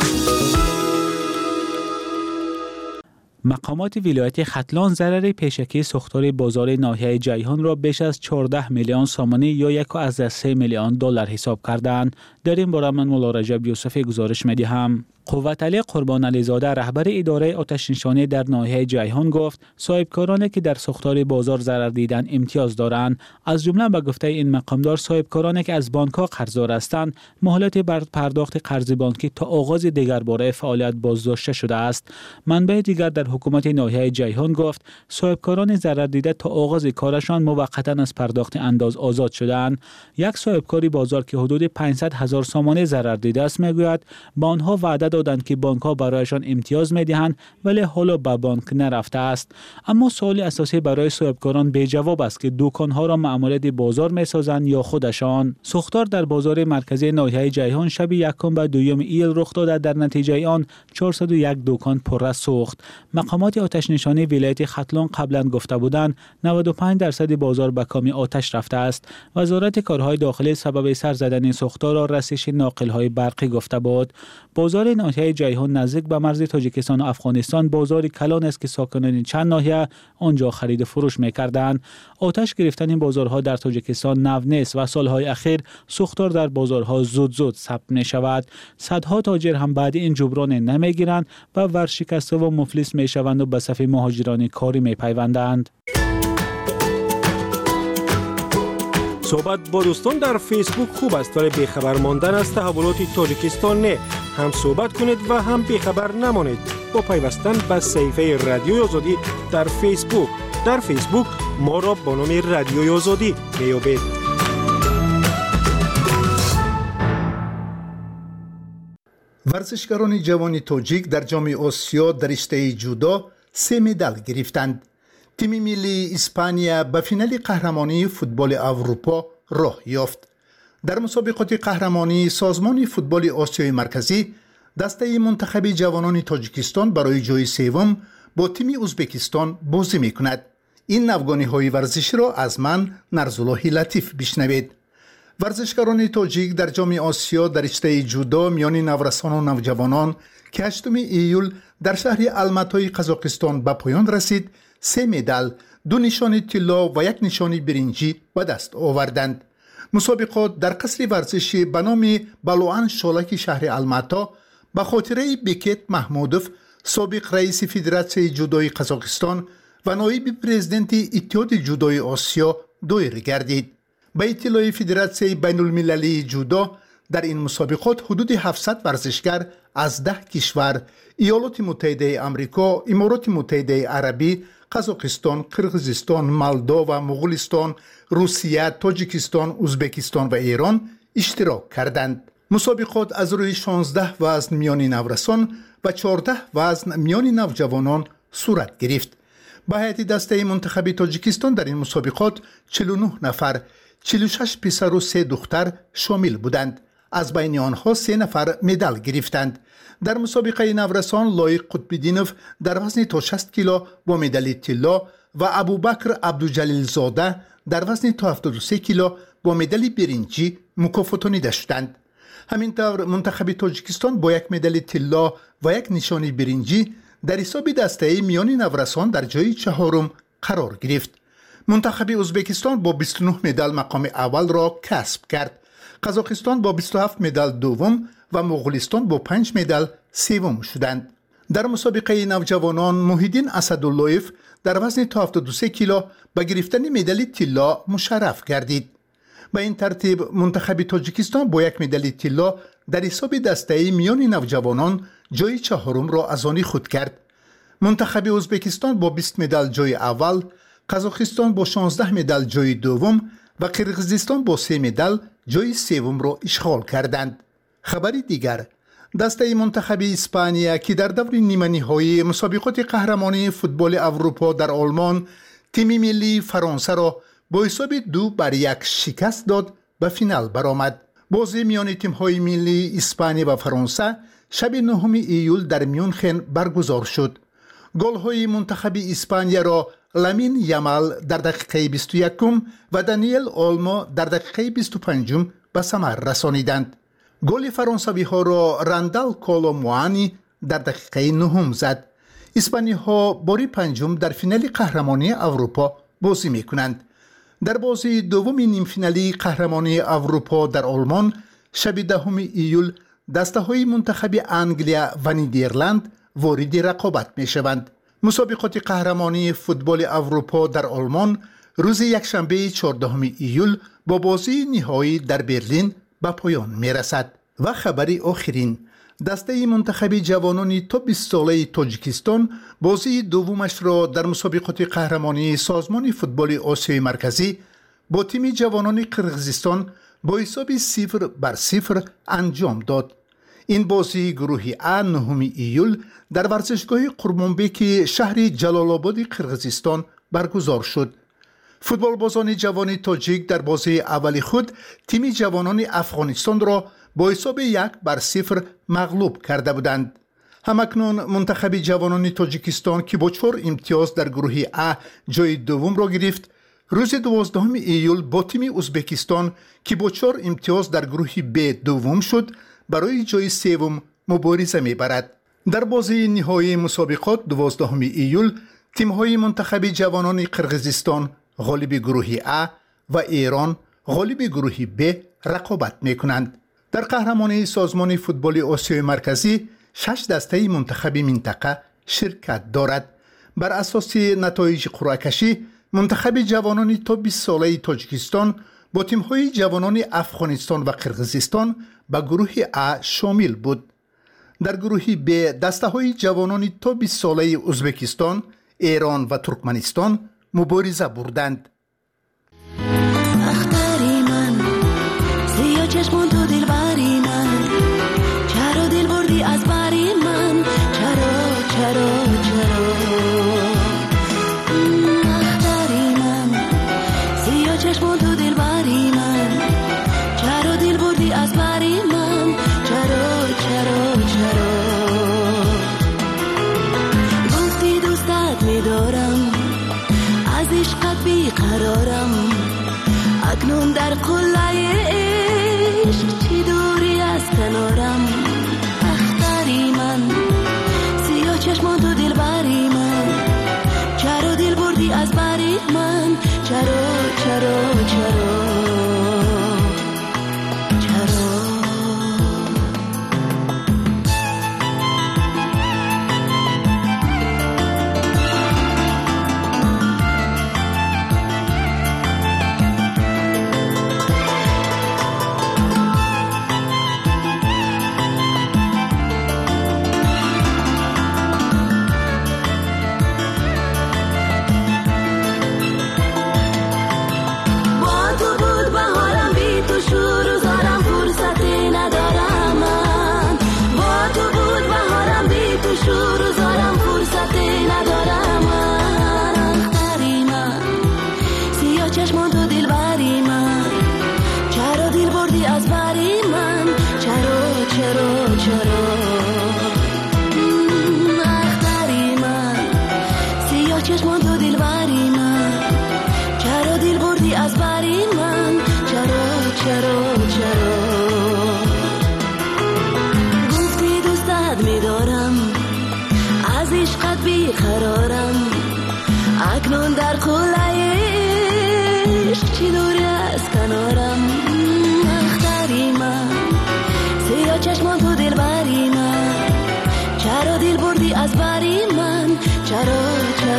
مقامات ولایت ختلان ضرر پیشکی ساختار بازار ناحیه جیهان را بیش از 14 میلیون سامانه یا 1.3 میلیون دلار حساب کردند. در این باره من مولا رجب یوسف گزارش می‌دهم. قوت علی قربان علی زاده رهبر اداره آتش نشانی در ناحیه جیهان گفت صاحبکارانی که در ساختار بازار ضرر دیدن امتیاز دارند. از جمله به گفته این مقامدار صاحبکارانی که از بانک‌ها قرضدار هستند مهلت بر پرداخت قرض بانکی تا آغاز دیگر باره فعالیت بازداشته شده است. منبع دیگر در حکومت ناحیه جیهان گفت صاحبکاران ضرر دیده تا آغاز کارشان موقتا از پرداخت انداز آزاد شدند. یک صاحبکاری بازار که حدود 500,000 سامانه ضرر دیده است میگوید با آنها وعده دادند که بانک‌ها برایشان امتیاز می‌دهند ولی حالا به بانک نرفته است. اما سوال اساسی برای صاحبکاران بی جواب است که دکان‌ها را معاملات بازار می‌سازند یا خودشان. سوختار در بازار مرکزی ناحیه جیهان شب 1 و 2 ایل رخ داده. در نتیجه آن 401 دکان پر سوخت. مقامات آتش نشانی ولایت ختلان قبلا گفته بودند 95% بازار به کام آتش رفته است. وزارت کارهای داخلی سبب سر زدن سوختار را رسش ناقل‌های برقی گفته بود. بازار ناحیه جیهان نزدیک به مرز تاجیکستان و افغانستان بازار کلان است که ساکنان چند ناحیه آنجا خرید و فروش می‌کردند. آتش گرفتن این بازارها در تاجیکستان نو نیست و سالهای اخیر سوختار در بازارها زود ثبت می‌شود. صدها تاجر هم بعد این جبران نمی‌گیرند و ورشکسته و مفلس می‌شوند و به صف مهاجران کاری می‌پیوندند. صحبت با دوستان در فیسبوک خوب است ولی بیخبر ماندن از تحولات تاجیکستان نه. هم صحبت کنید و هم بیخبر نمانید. با پیوستن به صفحه رادیوی آزادی در فیسبوک. در فیسبوک ما را با نام رادیوی آزادی میابید. ورزشکاران جوان تاجیک در جام آسیا در رشته جودو 3 مدال گرفتند. تیم ملی اسپانیا به فینال قهرمانی فوتبال اروپا راه یافت. در مسابقات قهرمانی سازمان فوتبال آسیای مرکزی دسته منتخب جوانان تاجیکستان برای جای سوم با تیم ازبکستان بازی میکند. این نوگانی‌های ورزشی را از من نرزالله لطیف بشنوید. ورزشکاران تاجیک در جام آسیا در رشته جودو میان نورسان و نوجوانان که 8 ایول در شهر الماتای قزاقستان به پایان رسید 3 مدال، 2 نشان طلا و 1 نشان برنجی به دست آوردند. مسابقات در قصر ورزشی به نام بلوان شالک شهر الماتا به خاطره بیکت محمودوف سابق رئیس فدراسیون جودوی قزاقستان و نایب پرزیدنت اتحاد جودوی آسیا دایر گردید. به اطلاع فدراسیون بین المللی جودو در این مسابقات حدود 700 ورزشگر از 10 کشور، ایالات متحده آمریکا، امارات متحده عربی، قزاقستان، قرغیزستان، مولداوا، مغولستان، روسیه، تاجیکستان، ازبکستان و ایران اشتراک کردند. مسابقات از روی 16 وزن میان نورسان و 14 وزن میان نوجوانان صورت گرفت. به هیئت دسته منتخب تاجیکستان در این مسابقات 49 نفر، 46 پسر و 3 دختر شامل بودند. از بین آنها 3 نفر مدال گرفتند. در مسابقه نورسان لایق قطب‌الدینوف در وزن تا 60 کیلو با مدال طلا و ابوبکر عبدالجلیل زاده در وزن تا 73 کیلو با مدال برنجی مکافاتانیده شدند. همینطور منتخب تاجیکستان با 1 مدال طلا و 1 نشان برنجی در حساب دسته میان نورسان در جای 4 قرار گرفت. منتخب ازبکستان با 29 مدال مقام اول را کسب کرد. قزاقستان با 27 مدال دوم و مغولستان با 5 مدال سوم شدند. در مسابقه نوجوانان محیدین اسداللهیف در وزن تا 73 کیلو به گرفتن مدال طلا مشرف گردید. به این ترتیب منتخب تاجیکستان با 1 مدال طلا در حساب دسته میان نوجوانان جای 4 را از آن خود کرد. منتخب ازبکستان با 20 مدال جای اول، قزاقستان با 16 مدال جای دوم و قرغیزستان با 3 مدال جای سوم را اشغال کردند. خبری دیگر، دسته منتخب اسپانیا که در دور نیمه نهایی مسابقات قهرمانی فوتبال اروپا در آلمان تیم ملی فرانسه را با حساب 2-1 شکست داد به فینال برآمد. بازی میان تیم‌های ملی اسپانیا و فرانسه شب 9 ایول در میونخن برگزار شد. گل‌های منتخب اسپانیا را لامین یامال در دقیقه 21 و دانیل اولمو در دقیقه 25 به ثمر رسانیدند. گل فرانسوی‌ها را راندال کولوموانی در دقیقه 9 زد. اسپانیای‌ها باری 5 در فینال قهرمانی اروپا بازی می‌کنند. در بازی دوم نیم فینالی قهرمانی اروپا در آلمان شب 10 ایول دسته‌های منتخب انگلیا و نیدرلند وارد رقابت می‌شوند. مسابقات قهرمانی فوتبال اروپا در آلمان روز یکشنبه 14 ایول با بازی نهایی در برلین به پایان می‌رسد. و خبری آخرین، دسته منتخب جوانان تا 20 ساله تاجیکستان بازی دومش را در مسابقات قهرمانی سازمان فوتبال آسیای مرکزی با تیم جوانان قرغیزستان با حساب 0-0 انجام داد. این بازی گروه A 9 ایول در ورزشگاه قرمانبک شهر جلال آباد قرغیزستان برگزار شد. فوتبال بازان جوان تاجیک در بازی اول خود تیم جوانان افغانستان را با حساب 1-0 مغلوب کرده بودند. همکنون منتخب جوانان تاجیکستان که با 4 امتیاز در گروه A جای دوم را گرفت، روز 12 ایول با تیم ازبکستان که با 4 امتیاز در گروه B دوم شد برای جای سوم مبارزه می‌برد. در بازی نهایی مسابقات 12 ایول تیم‌های منتخب جوانان قرغیزستان غالب گروه A و ایران غالب گروه B رقابت می‌کنند. در قهرمانی سازمان فوتبال آسیای مرکزی 6 دسته منتخب منطقه شرکت دارد. بر اساس نتایج قرعه کشی منتخب جوانان تا 20 ساله تاجیکستان با تیم‌های جوانان افغانستان و قرغیزستان به گروه A شامل بود. در گروه ب دسته‌های جوانان تا 20 ساله ازبکستان، ایران و ترکمنستان مبارزه بردند. اختری من سیاه چشمون تو دل بری من، چرا دل بردی از بری من، چرا اختری من سیاه چشمون تو دل بری من، چرا دل بردی از بری من، چرا گفتی دوستت میدارم، از عشقت بیقرارم، اکنون در قله عشق چی دوری از کنارم. اختری من سیاه چشمان تو دل بری من، چرا دل بردی از بری من، چرا گفتی دوستت میدارم، از عشقت بیقرارم، اکنون در قله عشق چی دوری از کنارم. اختری من سیاه چشمان تو دل بری من، چرا دل بردی از بری من، چرا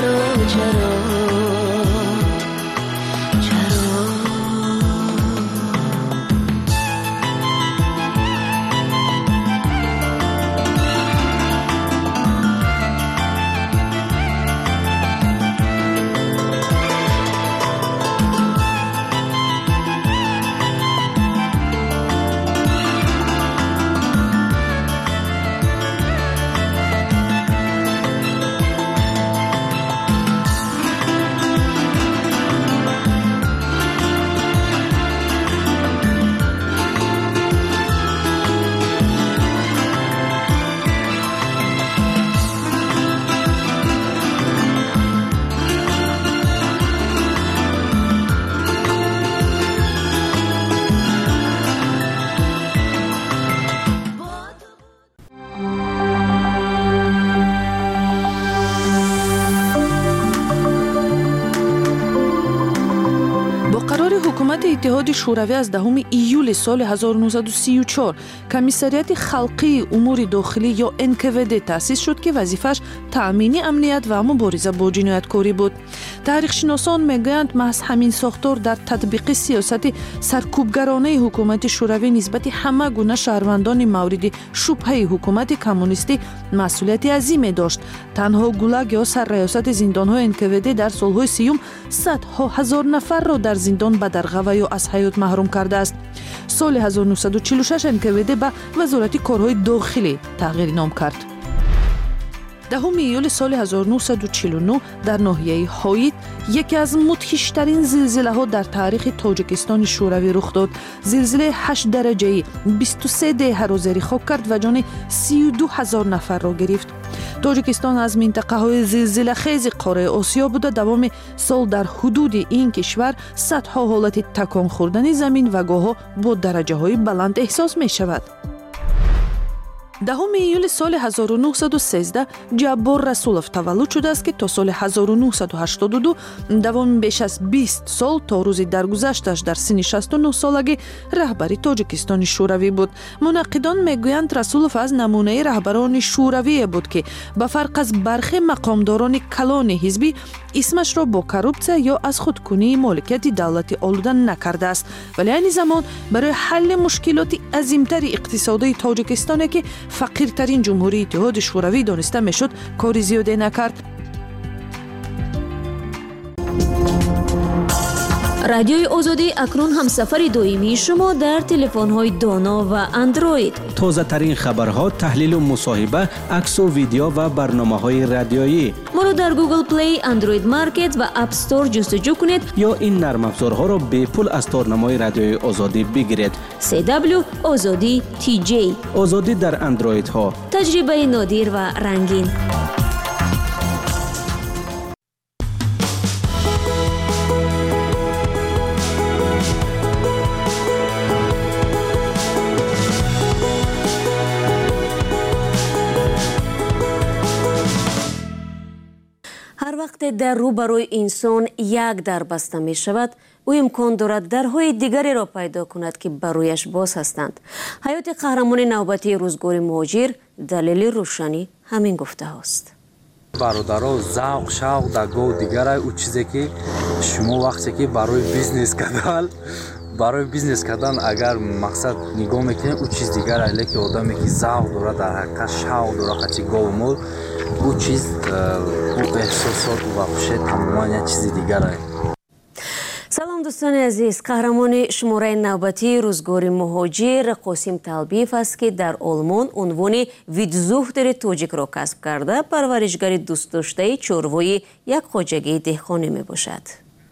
حکومت اتحاد شوروی از 10 ایول سال 1934 کمیسریت خلقی امور داخلی یا NKVD تأسیس شد که وظیفش تأمین امنیت و مبارزه با جنایتکاری بود. تاریخ شناسان میگویند محض همین ساختار در تطبیق سیاست سرکوبگرانه حکومت شوروی نسبت همه گونه شهروندان مورد شبهه حکومت کمونیستی مسئولیت عظیمی داشت. تنها گولاگ یا سرریاست زندان‌های NKVD در سالهای 30 صدها هزار نفر را در زندان به درغه یا از حیات محروم کرده است. سال 1946 NKVD به وزارت کارهای داخلی تغییر نام کرد. 10 ایول سال 1949 در ناحیه هایت یکی از مدهش‌ترین زلزله‌ها در تاریخ تاجیکستان شوروی رخ داد. زلزله 8 درجه‌ای 23 دهه را زیر خاک کرد و جان 32,000 نفر را گرفت. تاجیکستان از منطقه‌های زلزله خیز قاره آسیا بوده. دوام سال در حدود این کشور صدها حالت تکان خوردن زمین و گاه‌ها با درجه‌های بلند احساس می‌شود. 10 ایول سال 1913 جبار رسولов تولد شده است که تا سال 1982 دوام بیش از 20 سال تا روز درگذشتش در سن 69 سالگی رهبری تاجیکستان شوروی بود. منقدان میگویند رسولов از نمونه رهبران شوروی بود که به فرق از برخی مقامداران کلان حزبی اسمش را با کروپسیا یا از خودکنی مالکیت دولتی آلوده نکرده است، ولی این زمان برای حل مشکلات عظیمتر اقتصادی تاجیکستان که фақиртарин ҷумҳурии иттиҳоди шӯравӣ дониста мешуд кори зиёде накард. радиои озодӣ акнун ҳамсафари доимии шумо дар телефонҳои доно ва андроид. тозатарин хабарҳо, таҳлилу мусоҳиба, аксу видео ва барномаҳои радиоӣ. моро дар Google Play, Android Market ва App Store ҷустуҷӯ кунед ё ин нармафзорҳоро бепул аз торнамои радиои озодӣ бигиред. CW Озодӣ TJ. озодӣ дар андроидҳо. таҷрибаи нодир ва рангин. вақте дар рӯ барои инсон як дар баста мешавад, ӯ имкон дорад дарҳои дигареро пайдо кунад ки барояш боз ҳастанд. ҳаёти қаҳрамони навбатии рӯзгори муҳоҷир далели рӯшанӣ ҳамин гуфтаҳост. бародаро завқ шавқ дар гоҳ дигарай ӯ чизе ки шумо вақте ки барои бизнес кардан агар мақсад нигоҳ мекунед ӯ чиз дигарай, леки одаме ки завқ дорад дар ҳақиқат шавқ дорад қати гоҳу мол ӯ чиз ӯ эҳсосот ва хуше тамоман як чизи дигарай. салом дӯстони азиз, қаҳрамони шумораи навбатии рӯзгори муҳоҷир Қосим Талбиев аст ки дар Олмон унвони Витзухтери тоҷикро касб карда парваришгари дӯстдоштаи чорвои як хоҷагии деҳқонӣ мебошад.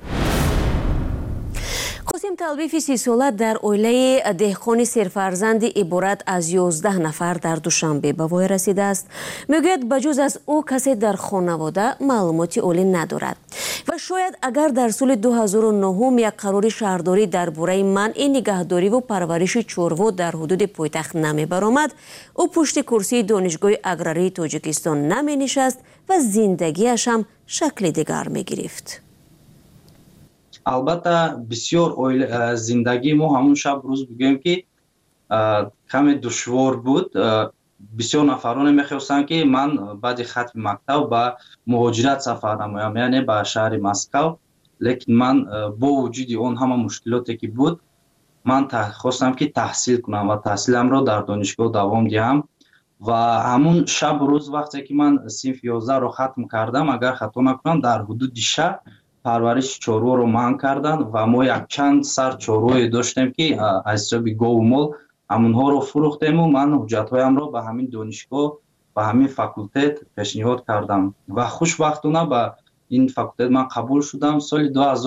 Қосим Талбиев 30 сола дар оилаи деҳқони серфарзанди иборат аз 11 нафар дар Душанбе ба вой расидааст. мегӯяд ба ҷуз аз ӯ касе дар хонавода маълумоти олӣ надорад ва шояд агар дар соли 2009 як қарори шаҳрдорӣ дар бораи манъи нигаҳдориву парвариши чорво дар ҳудуди пойтахт намебаромад, ӯ пушти курсии донишгоҳи аграрии Тоҷикистон наменишаст ва зиндагиаш ҳам шакли дигар мегирифт. албатта бисёр зиндагии мо ҳамун шаб рӯз бигӯем ки каме душвор буд. бисёр нафароне мехостанд ки ман баъди хатми мактаб ба муҳоҷират сафар намоям, яъне ба шаҳри Москав. лекин ман бо вуҷуди он ҳама мушкилоте ки буд, ман хостам ки таҳсил кунам ва таҳсиламро дар донишгоҳ давом диҳам. ва ҳамун шаб рӯз вақте ки ман синфи 11ро хатм кардам, агар хато накунам, дар ҳудуди шаҳр парвариши чорворо манъ карданд ва мо якчанд сар чорвое доштем ки аз ҳисоби гоҳу мол ҳамунҳоро фурӯхтему. ман ҳуҷҷатҳоямро ба ҳамин донишгоҳ ба ҳамин факултет пешниҳод кардам ва хушбахтона ба ин факултет ман қабул шудам. соли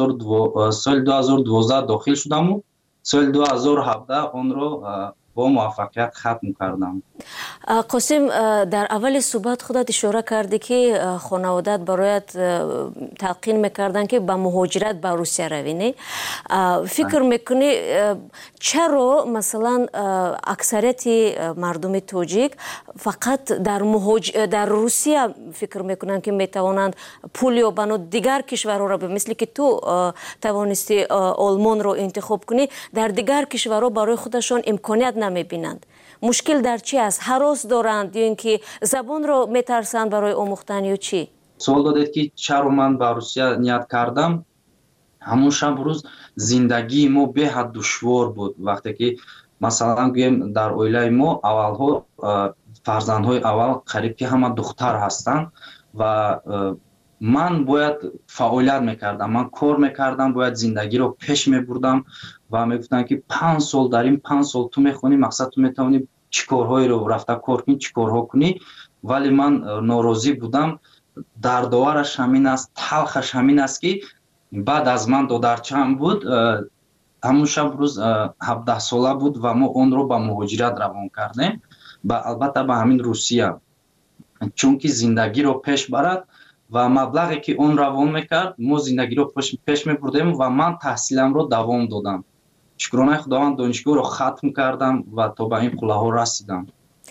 2012 дохил шудаму соли 2017 онро бо муваффақият хатм кардам. Қосим, дар аввали суҳбат худат ишора кардӣ ки хонаводаат бароят талқин мекарданд ки ба муҳоҷират ба Русия равӣ, не? Фикр мекунӣ чаро масалан аксарияти мардуми тоҷик фақат дар Русия фикр мекунанд ки метавонанд пул ёбану дигар кишварҳоро мисли ки ту тавонисти Олмонро интихоб кунӣ, дар дигар кишварҳо барои худашон имконият намебинанд. мушкил дар чи аст? ҳарос доранд ё ин ки забонро метарсанд барои омӯхтан ё чӣ? суол додед ки чаро ман ба Русия ният кардам. ҳамун шаб рӯз зиндагии мо беҳад душвор буд. вақте ки масалан гӯем дар оилаи мо аввалҳо фарзандҳои аввал қариб ки ҳама духтар ҳастанд ва ман бояд фаъолият мекардам, ман кор мекардам, бояд зиндагиро пеш мебурдам ва мегуфтанд ки 5 сол дар ин 5 сол ту мехонӣ, мақсад ту метавонӣ чӣ корҳоеро рафта кор кунӣ, чӣ корҳо кунӣ. вале ман норозӣ будам. дардовараш ҳамин аст, талхаш ҳамин аст ки баъд аз ман додарчаам буд, ҳамун шаб рӯз 17 сола буд ва мо онро ба муҳоҷират равон кардем, албатта ба ҳамин Русия, чунки зиндагиро пеш барад ва маблағе ки он равон мекард, мо зиндагиро пеш мебурдем ва ман таҳсиламро давом додам. шукронаи худованд донишгоҳро хатм кардам ва то ба ин қуллаҳо расидам.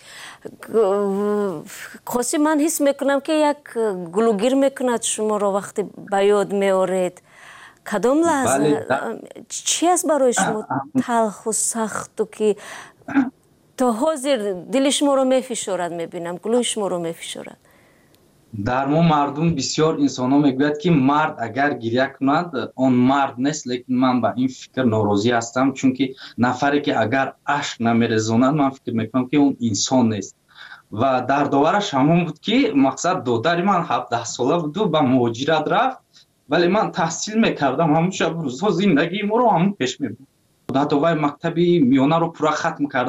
Қосим, ман ҳис мекунам ки як гулугир мекунад шуморо вақте ба ёд меоред. кадом лаҳза чӣ аст барои шумо талху сахту ки то ҳозир дили шуморо мефишорад? мебинам гулӯи шуморо мефишорад. дар мо мардум бисёр инсонҳо мегӯяд ки мард агар гирья кунад он мард нест, лекин ман ба ин фикр норозӣ ҳастам, чунки нафаре ки агар ашк намерезонад, ман фикр мекунам ки он инсон нест. ва дардовараш ҳамон буд ки мақсад додари ман 17 сола буду ба муҳоҷират рафт, вале ман таҳсил мекардам, ҳамун шаб рӯзҳо зиндагии моро ҳамун пеш мебурд. ҳатто вай мактаби миёнаро пурра хатм кард.